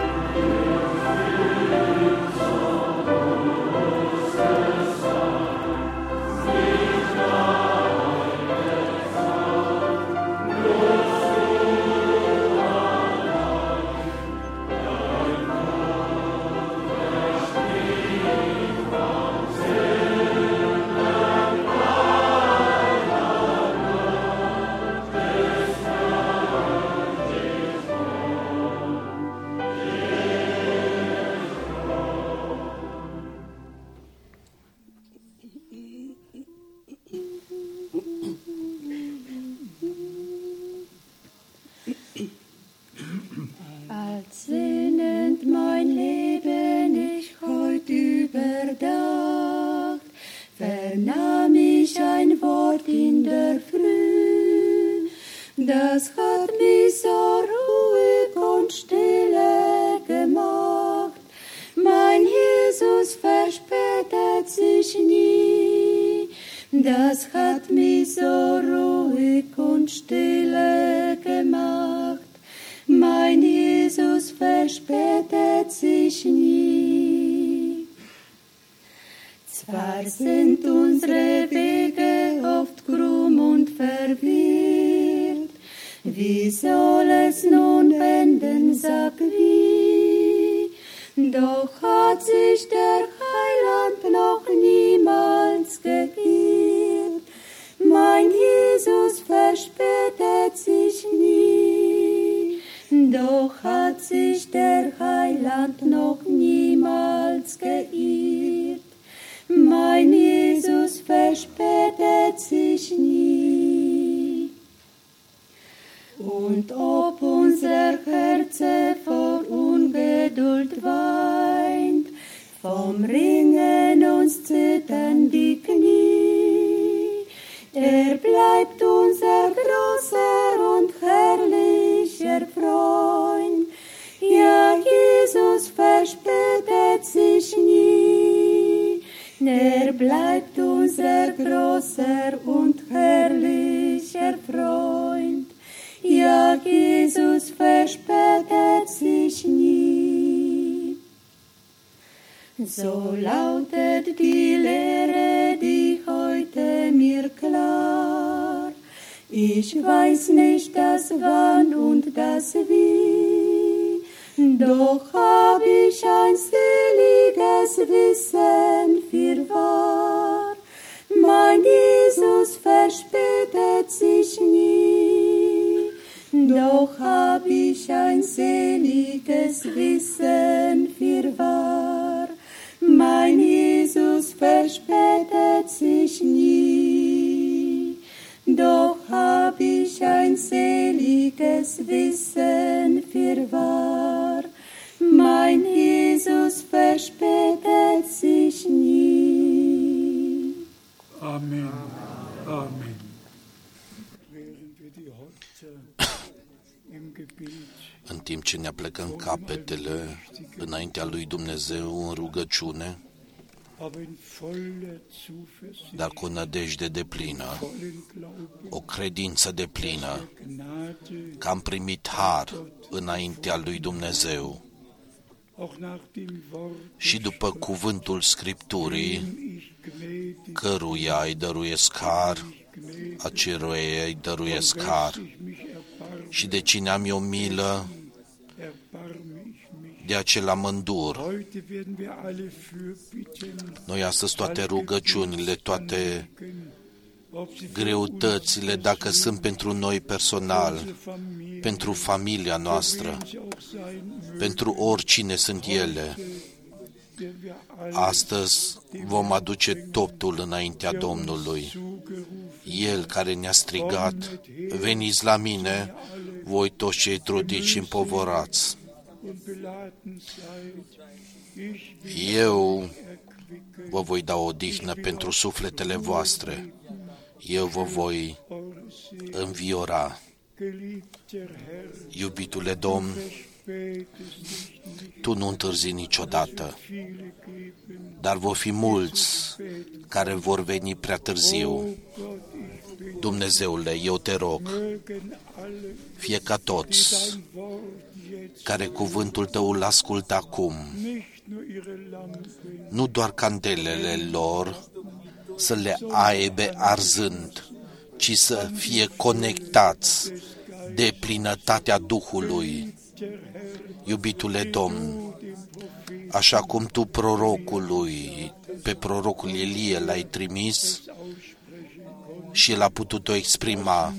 Speaker 3: Das hat mich so ruhig und stille gemacht. Mein Jesus verspätet sich nie. Zwar sind unsere Wege oft krumm und verwirrt, wie soll es nun enden, sag wie? Doch hat sich der Heiland noch niemals geirrt. Mein Jesus verspätet sich nie. Doch hat sich der Heiland noch niemals geirrt. Mein Jesus verspätet sich nie. Und ob unser Herz vor Ungeduld weint, vom Ringen uns zittern die Knie, bleibt unser großer und herrlicher Freund. Ja, Jesus verspätet sich nie. Bleibt unser großer und herrlicher Freund. Ja, Jesus verspätet sich nie. So lautet die Lehre, die heute mir klar. Ich weiß nicht das Wann und das Wie, doch hab ich ein seliges Wissen fürwahr. Mein Jesus verspätet sich nie, doch hab ich ein seliges Wissen fürwahr. Mein Jesus verspätet sich nie, doch hab ich ein seliges Wissen fürwahr. Mein Jesus verspätet sich nie.
Speaker 4: Amen. Amen.
Speaker 1: În timp ce ne aplecăm capetele înaintea lui Dumnezeu în rugăciune, dar cu nădejde deplină, o credință deplină, că am primit har înaintea lui Dumnezeu și după cuvântul Scripturii, căruia îi dăruiesc har, aceruia îi dăruiesc har, și de cine am eu milă, de acela mă îndur. Noi astăzi toate rugăciunile, toate greutățile, dacă sunt pentru noi personal, pentru familia noastră, pentru oricine sunt ele, astăzi vom aduce totul înaintea Domnului. El care ne-a strigat, veniți la mine, voi toți cei trudiți și împovorați. Eu vă voi da odihnă pentru sufletele voastre. Eu vă voi înviora. Iubitule Domn, Tu nu întârzi niciodată, dar vor fi mulți care vor veni prea târziu. Dumnezeule, eu te rog, fie ca toți care cuvântul Tău îl ascultă acum, nu doar candelele lor să le aibă arzând, ci să fie conectați de plinătatea Duhului. Iubitule Domn, așa cum Tu pe prorocul Elie l-ai trimis și el a putut-o exprima,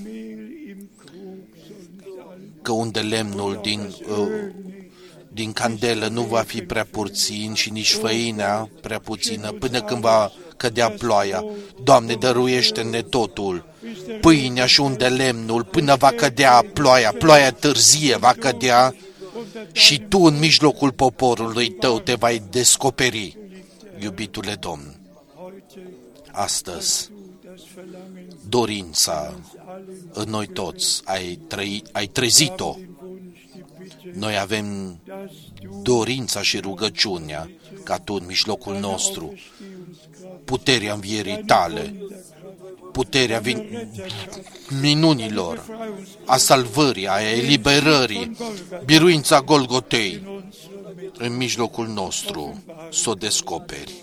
Speaker 1: că unde lemnul din candelă nu va fi prea puțin și nici făina prea puțină, până când va cădea ploaia. Doamne, dăruiește-ne totul, pâinea și unde lemnul, până va cădea ploaia târzie va cădea și Tu în mijlocul poporului Tău te vei descoperi, iubitule Domn. Astăzi, dorința în noi toți, ai trezit-o. Noi avem dorința și rugăciunea ca Tu în mijlocul nostru, puterea învierii Tale, puterea minunilor, a salvării, a eliberării, biruința Golgotei în mijlocul nostru, să o descoperi.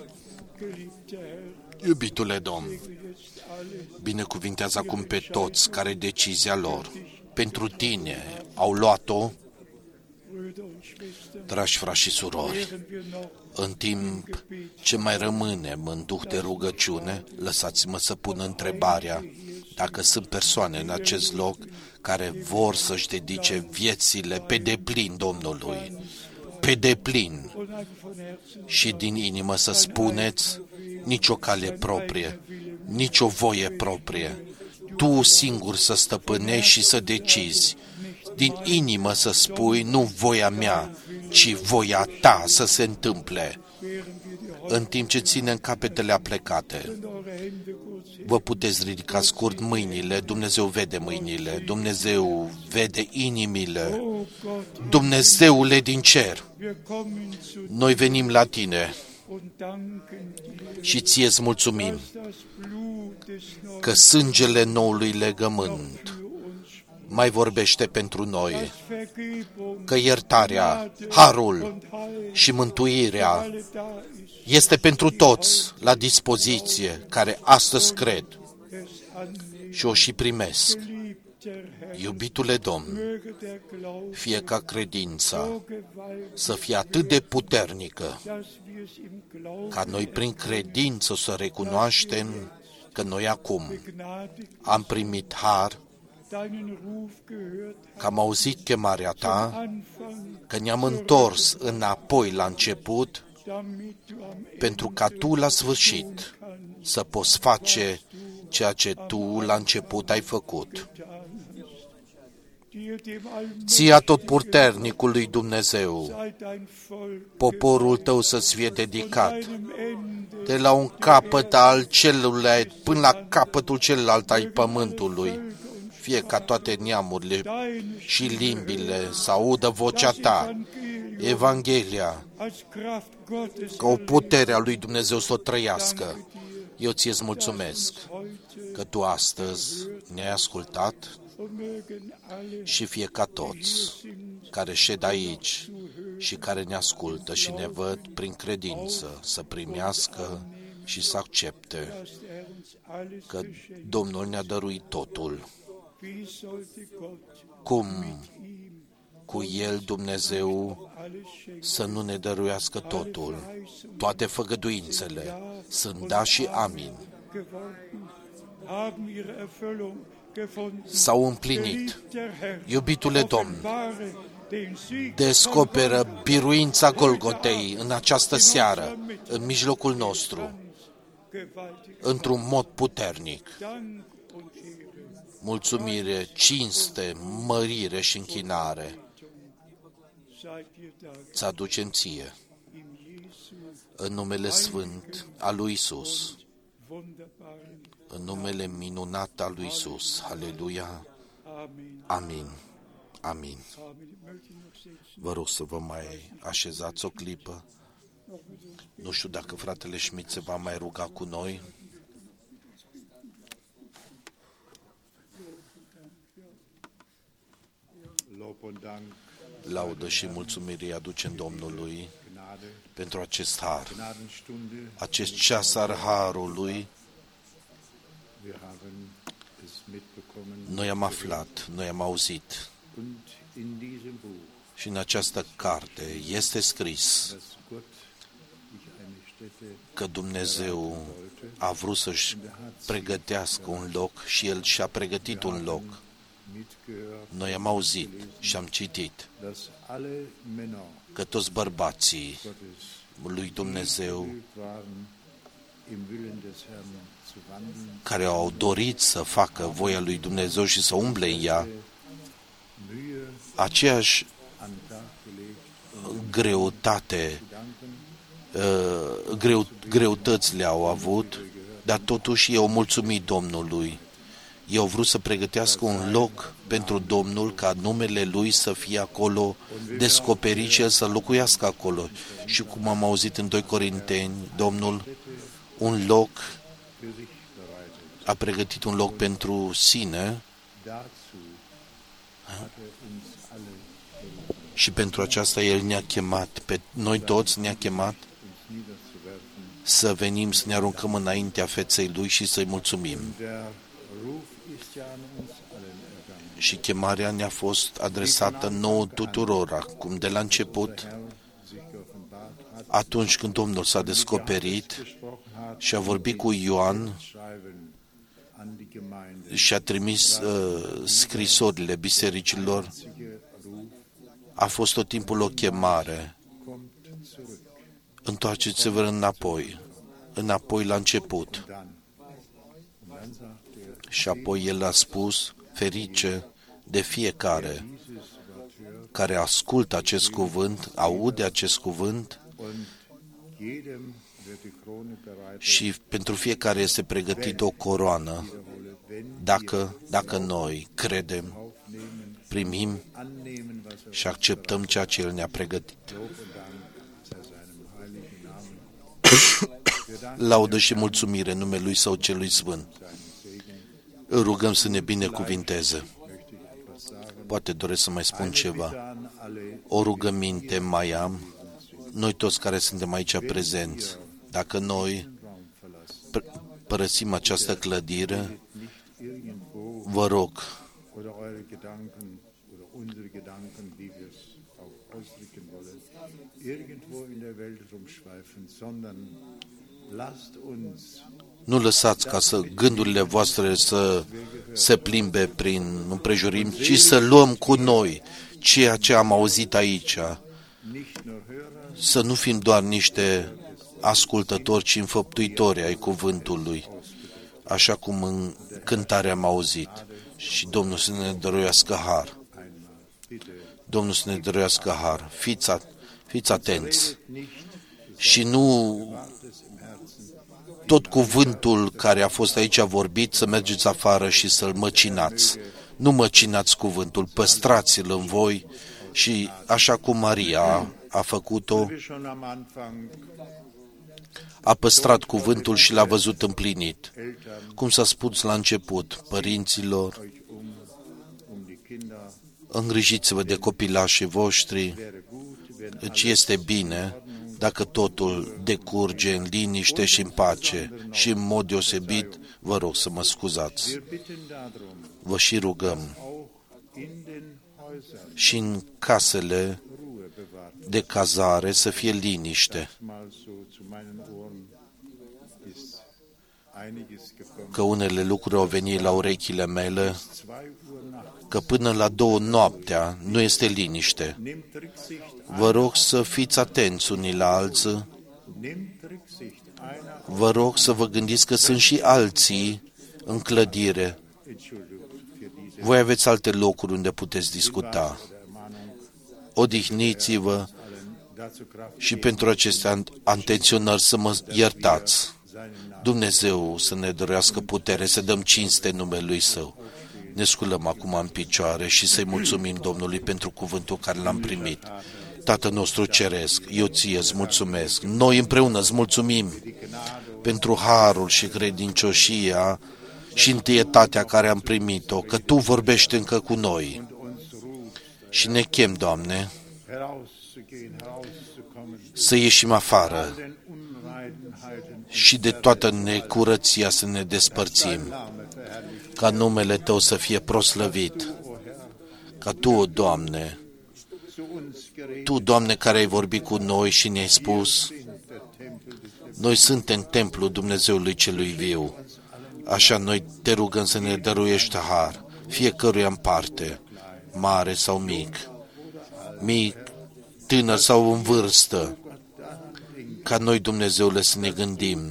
Speaker 1: Iubitule Domn, binecuvintează acum pe toți care decizia lor pentru tine au luat-o, dragi frați și surori. În timp ce mai rămânem în duh de rugăciune, lăsați-mă să pun întrebarea dacă sunt persoane în acest loc care vor să-și dedice viețile pe deplin Domnului, pe deplin, și din inimă să spuneți: nicio cale proprie, nicio voie proprie, tu singur să stăpânești și să decizi, din inimă să spui: nu voia mea, ci voia ta să se întâmple. În timp ce ținem capetele aplecate, vă puteți ridica scurt mâinile, Dumnezeu vede mâinile, Dumnezeu vede inimile, Dumnezeule din cer, noi venim la tine și ție îți mulțumim că sângele noului legământ mai vorbește pentru noi, că iertarea, harul și mântuirea este pentru toți la dispoziție, care astăzi cred și o și primesc. Iubitule Domn, fie ca credința să fie atât de puternică, ca noi prin credință să recunoaștem că noi acum am primit har, că am auzit chemarea ta, că ne-am întors înapoi la început, pentru ca tu la sfârșit să poți face ceea ce tu la început ai făcut. Ție atotputernicului Dumnezeu, poporul tău să-ți fie dedicat, de la un capăt al celulei până la capătul celălalt al pământului, fie ca toate neamurile și limbile să audă vocea ta, Evanghelia, ca o putere a lui Dumnezeu să o trăiască. Eu ție-ți mulțumesc că tu astăzi ne-ai ascultat și fie ca toți care șed aici și care ne ascultă și ne văd prin credință să primească și să accepte că Domnul ne-a dăruit totul. Cum cu El Dumnezeu să nu ne dăruiască totul? Toate făgăduințele sunt da și amin. S-au împlinit. Iubitule Domn, descoperă biruința Golgotei în această seară, în mijlocul nostru, într-un mod puternic. Mulțumire, cinste, mărire și închinare ți aducem ție, în numele sfânt al lui Iisus, în numele minunat al lui Iisus. Aleluia! Amin! Amin! Vă rog să vă mai așezați o clipă. Nu știu dacă fratele Schmidt se va mai ruga cu noi. Laudă și mulțumire îi aducem Domnului pentru acest har, acest ceas al harului. Noi am aflat, noi am auzit și în această carte este scris că Dumnezeu a vrut să-și pregătească un loc și El și-a pregătit un loc. Noi am auzit și am citit că toți bărbații lui Dumnezeu care au dorit să facă voia lui Dumnezeu și să umble în ea, aceeași greutate, greutăți le-au avut, dar totuși ei au mulțumit Domnului. Ei au vrut să pregătească un loc pentru Domnul, ca numele Lui să fie acolo descoperit și El să locuiască acolo. Și cum am auzit în 2 Corinteni, Domnul un loc a pregătit un loc pentru sine și pentru aceasta El ne-a chemat, pe noi toți ne-a chemat să venim să ne aruncăm înaintea feței Lui și să-i mulțumim. Și chemarea ne-a fost adresată nouă tuturor, acum de la început, atunci când Domnul s-a descoperit și a vorbit cu Ioan și a trimis scrisorile bisericilor, a fost tot timpul o chemare. Întoarceți-vă înapoi la început. Și apoi El a spus, ferice de fiecare care ascultă acest cuvânt, aude acest cuvânt și pentru fiecare este pregătit o coroană dacă noi credem, primim și acceptăm ceea ce El ne-a pregătit. Laudă și mulțumire numelui Său celui Sfânt. Îl rugăm să ne binecuvinteze. Poate doresc să mai spun ceva. O rugăminte mai am. Noi toți care suntem aici prezenți, dacă noi părăsim această clădire, vă rog, nu lăsați ca să gândurile voastre să se plimbe prin împrejurim, ci să luăm cu noi ceea ce am auzit aici. Să nu fim doar niște ascultători, ci înfăptuitori ai cuvântului, așa cum în cântare am auzit. Și Domnul să ne dăruiască har. Domnul să ne dăruiască har. Fiți atenți. Și nu tot cuvântul care a fost aici vorbit, să mergeți afară și să-l măcinați. Nu măcinați cuvântul, păstrați-l în voi și așa cum Maria a făcut-o, a păstrat cuvântul și l-a văzut împlinit. Cum s-a spus la început, părinților, îngrijiți-vă de copilașii voștri, căci este bine dacă totul decurge în liniște și în pace și în mod deosebit, vă rog să mă scuzați. Vă și rugăm și în casele de cazare să fie liniște, că unele lucruri au venit la urechile mele, că până la 2 noaptea nu este liniște. Vă rog să fiți atenți unii la alții. Vă rog să vă gândiți că sunt și alții în clădire. Voi aveți alte locuri unde puteți discuta. Odihniți-vă și pentru aceste intenționări să mă iertați. Dumnezeu să ne dăruiască putere, să dăm cinste numelui Său. Ne sculăm acum în picioare și să-i mulțumim Domnului pentru cuvântul care l-am primit. Tatăl nostru ceresc, eu ție îți mulțumesc. Noi împreună îți mulțumim pentru harul și credincioșia și întâietatea care am primit-o, că Tu vorbești încă cu noi. Și ne chem, Doamne, să ieșim afară și de toată necurăția să ne despărțim, ca numele Tău să fie proslăvit, ca Tu, Doamne, Tu, Doamne, care ai vorbit cu noi și ne-ai spus, noi suntem templul Dumnezeului celui viu, așa noi Te rugăm să ne dăruiești har, fiecăruia în parte, mare sau mic, tânăr sau în vârstă, ca noi, Dumnezeule, să ne gândim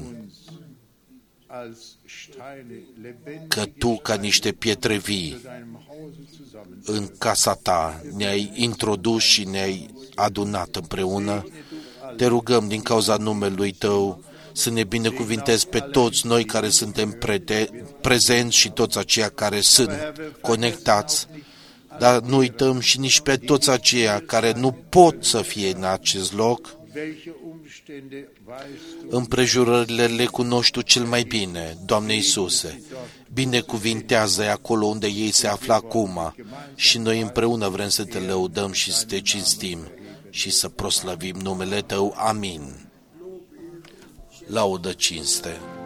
Speaker 1: că Tu, ca niște pietre vii, în casa Ta ne-ai introdus și ne-ai adunat împreună. Te rugăm din cauza numelui Tău să ne binecuvintezi pe toți noi care suntem prezenți și toți aceia care sunt conectați, dar nu uităm și nici pe toți aceia care nu pot să fie în acest loc, Împrejurările le cunoști Tu cel mai bine, Doamne Iisuse. Binecuvintează-i acolo unde ei se află acum și noi împreună vrem să Te lăudăm și să Te cinstim și să proslăvim numele Tău. Amin. Laudă, cinste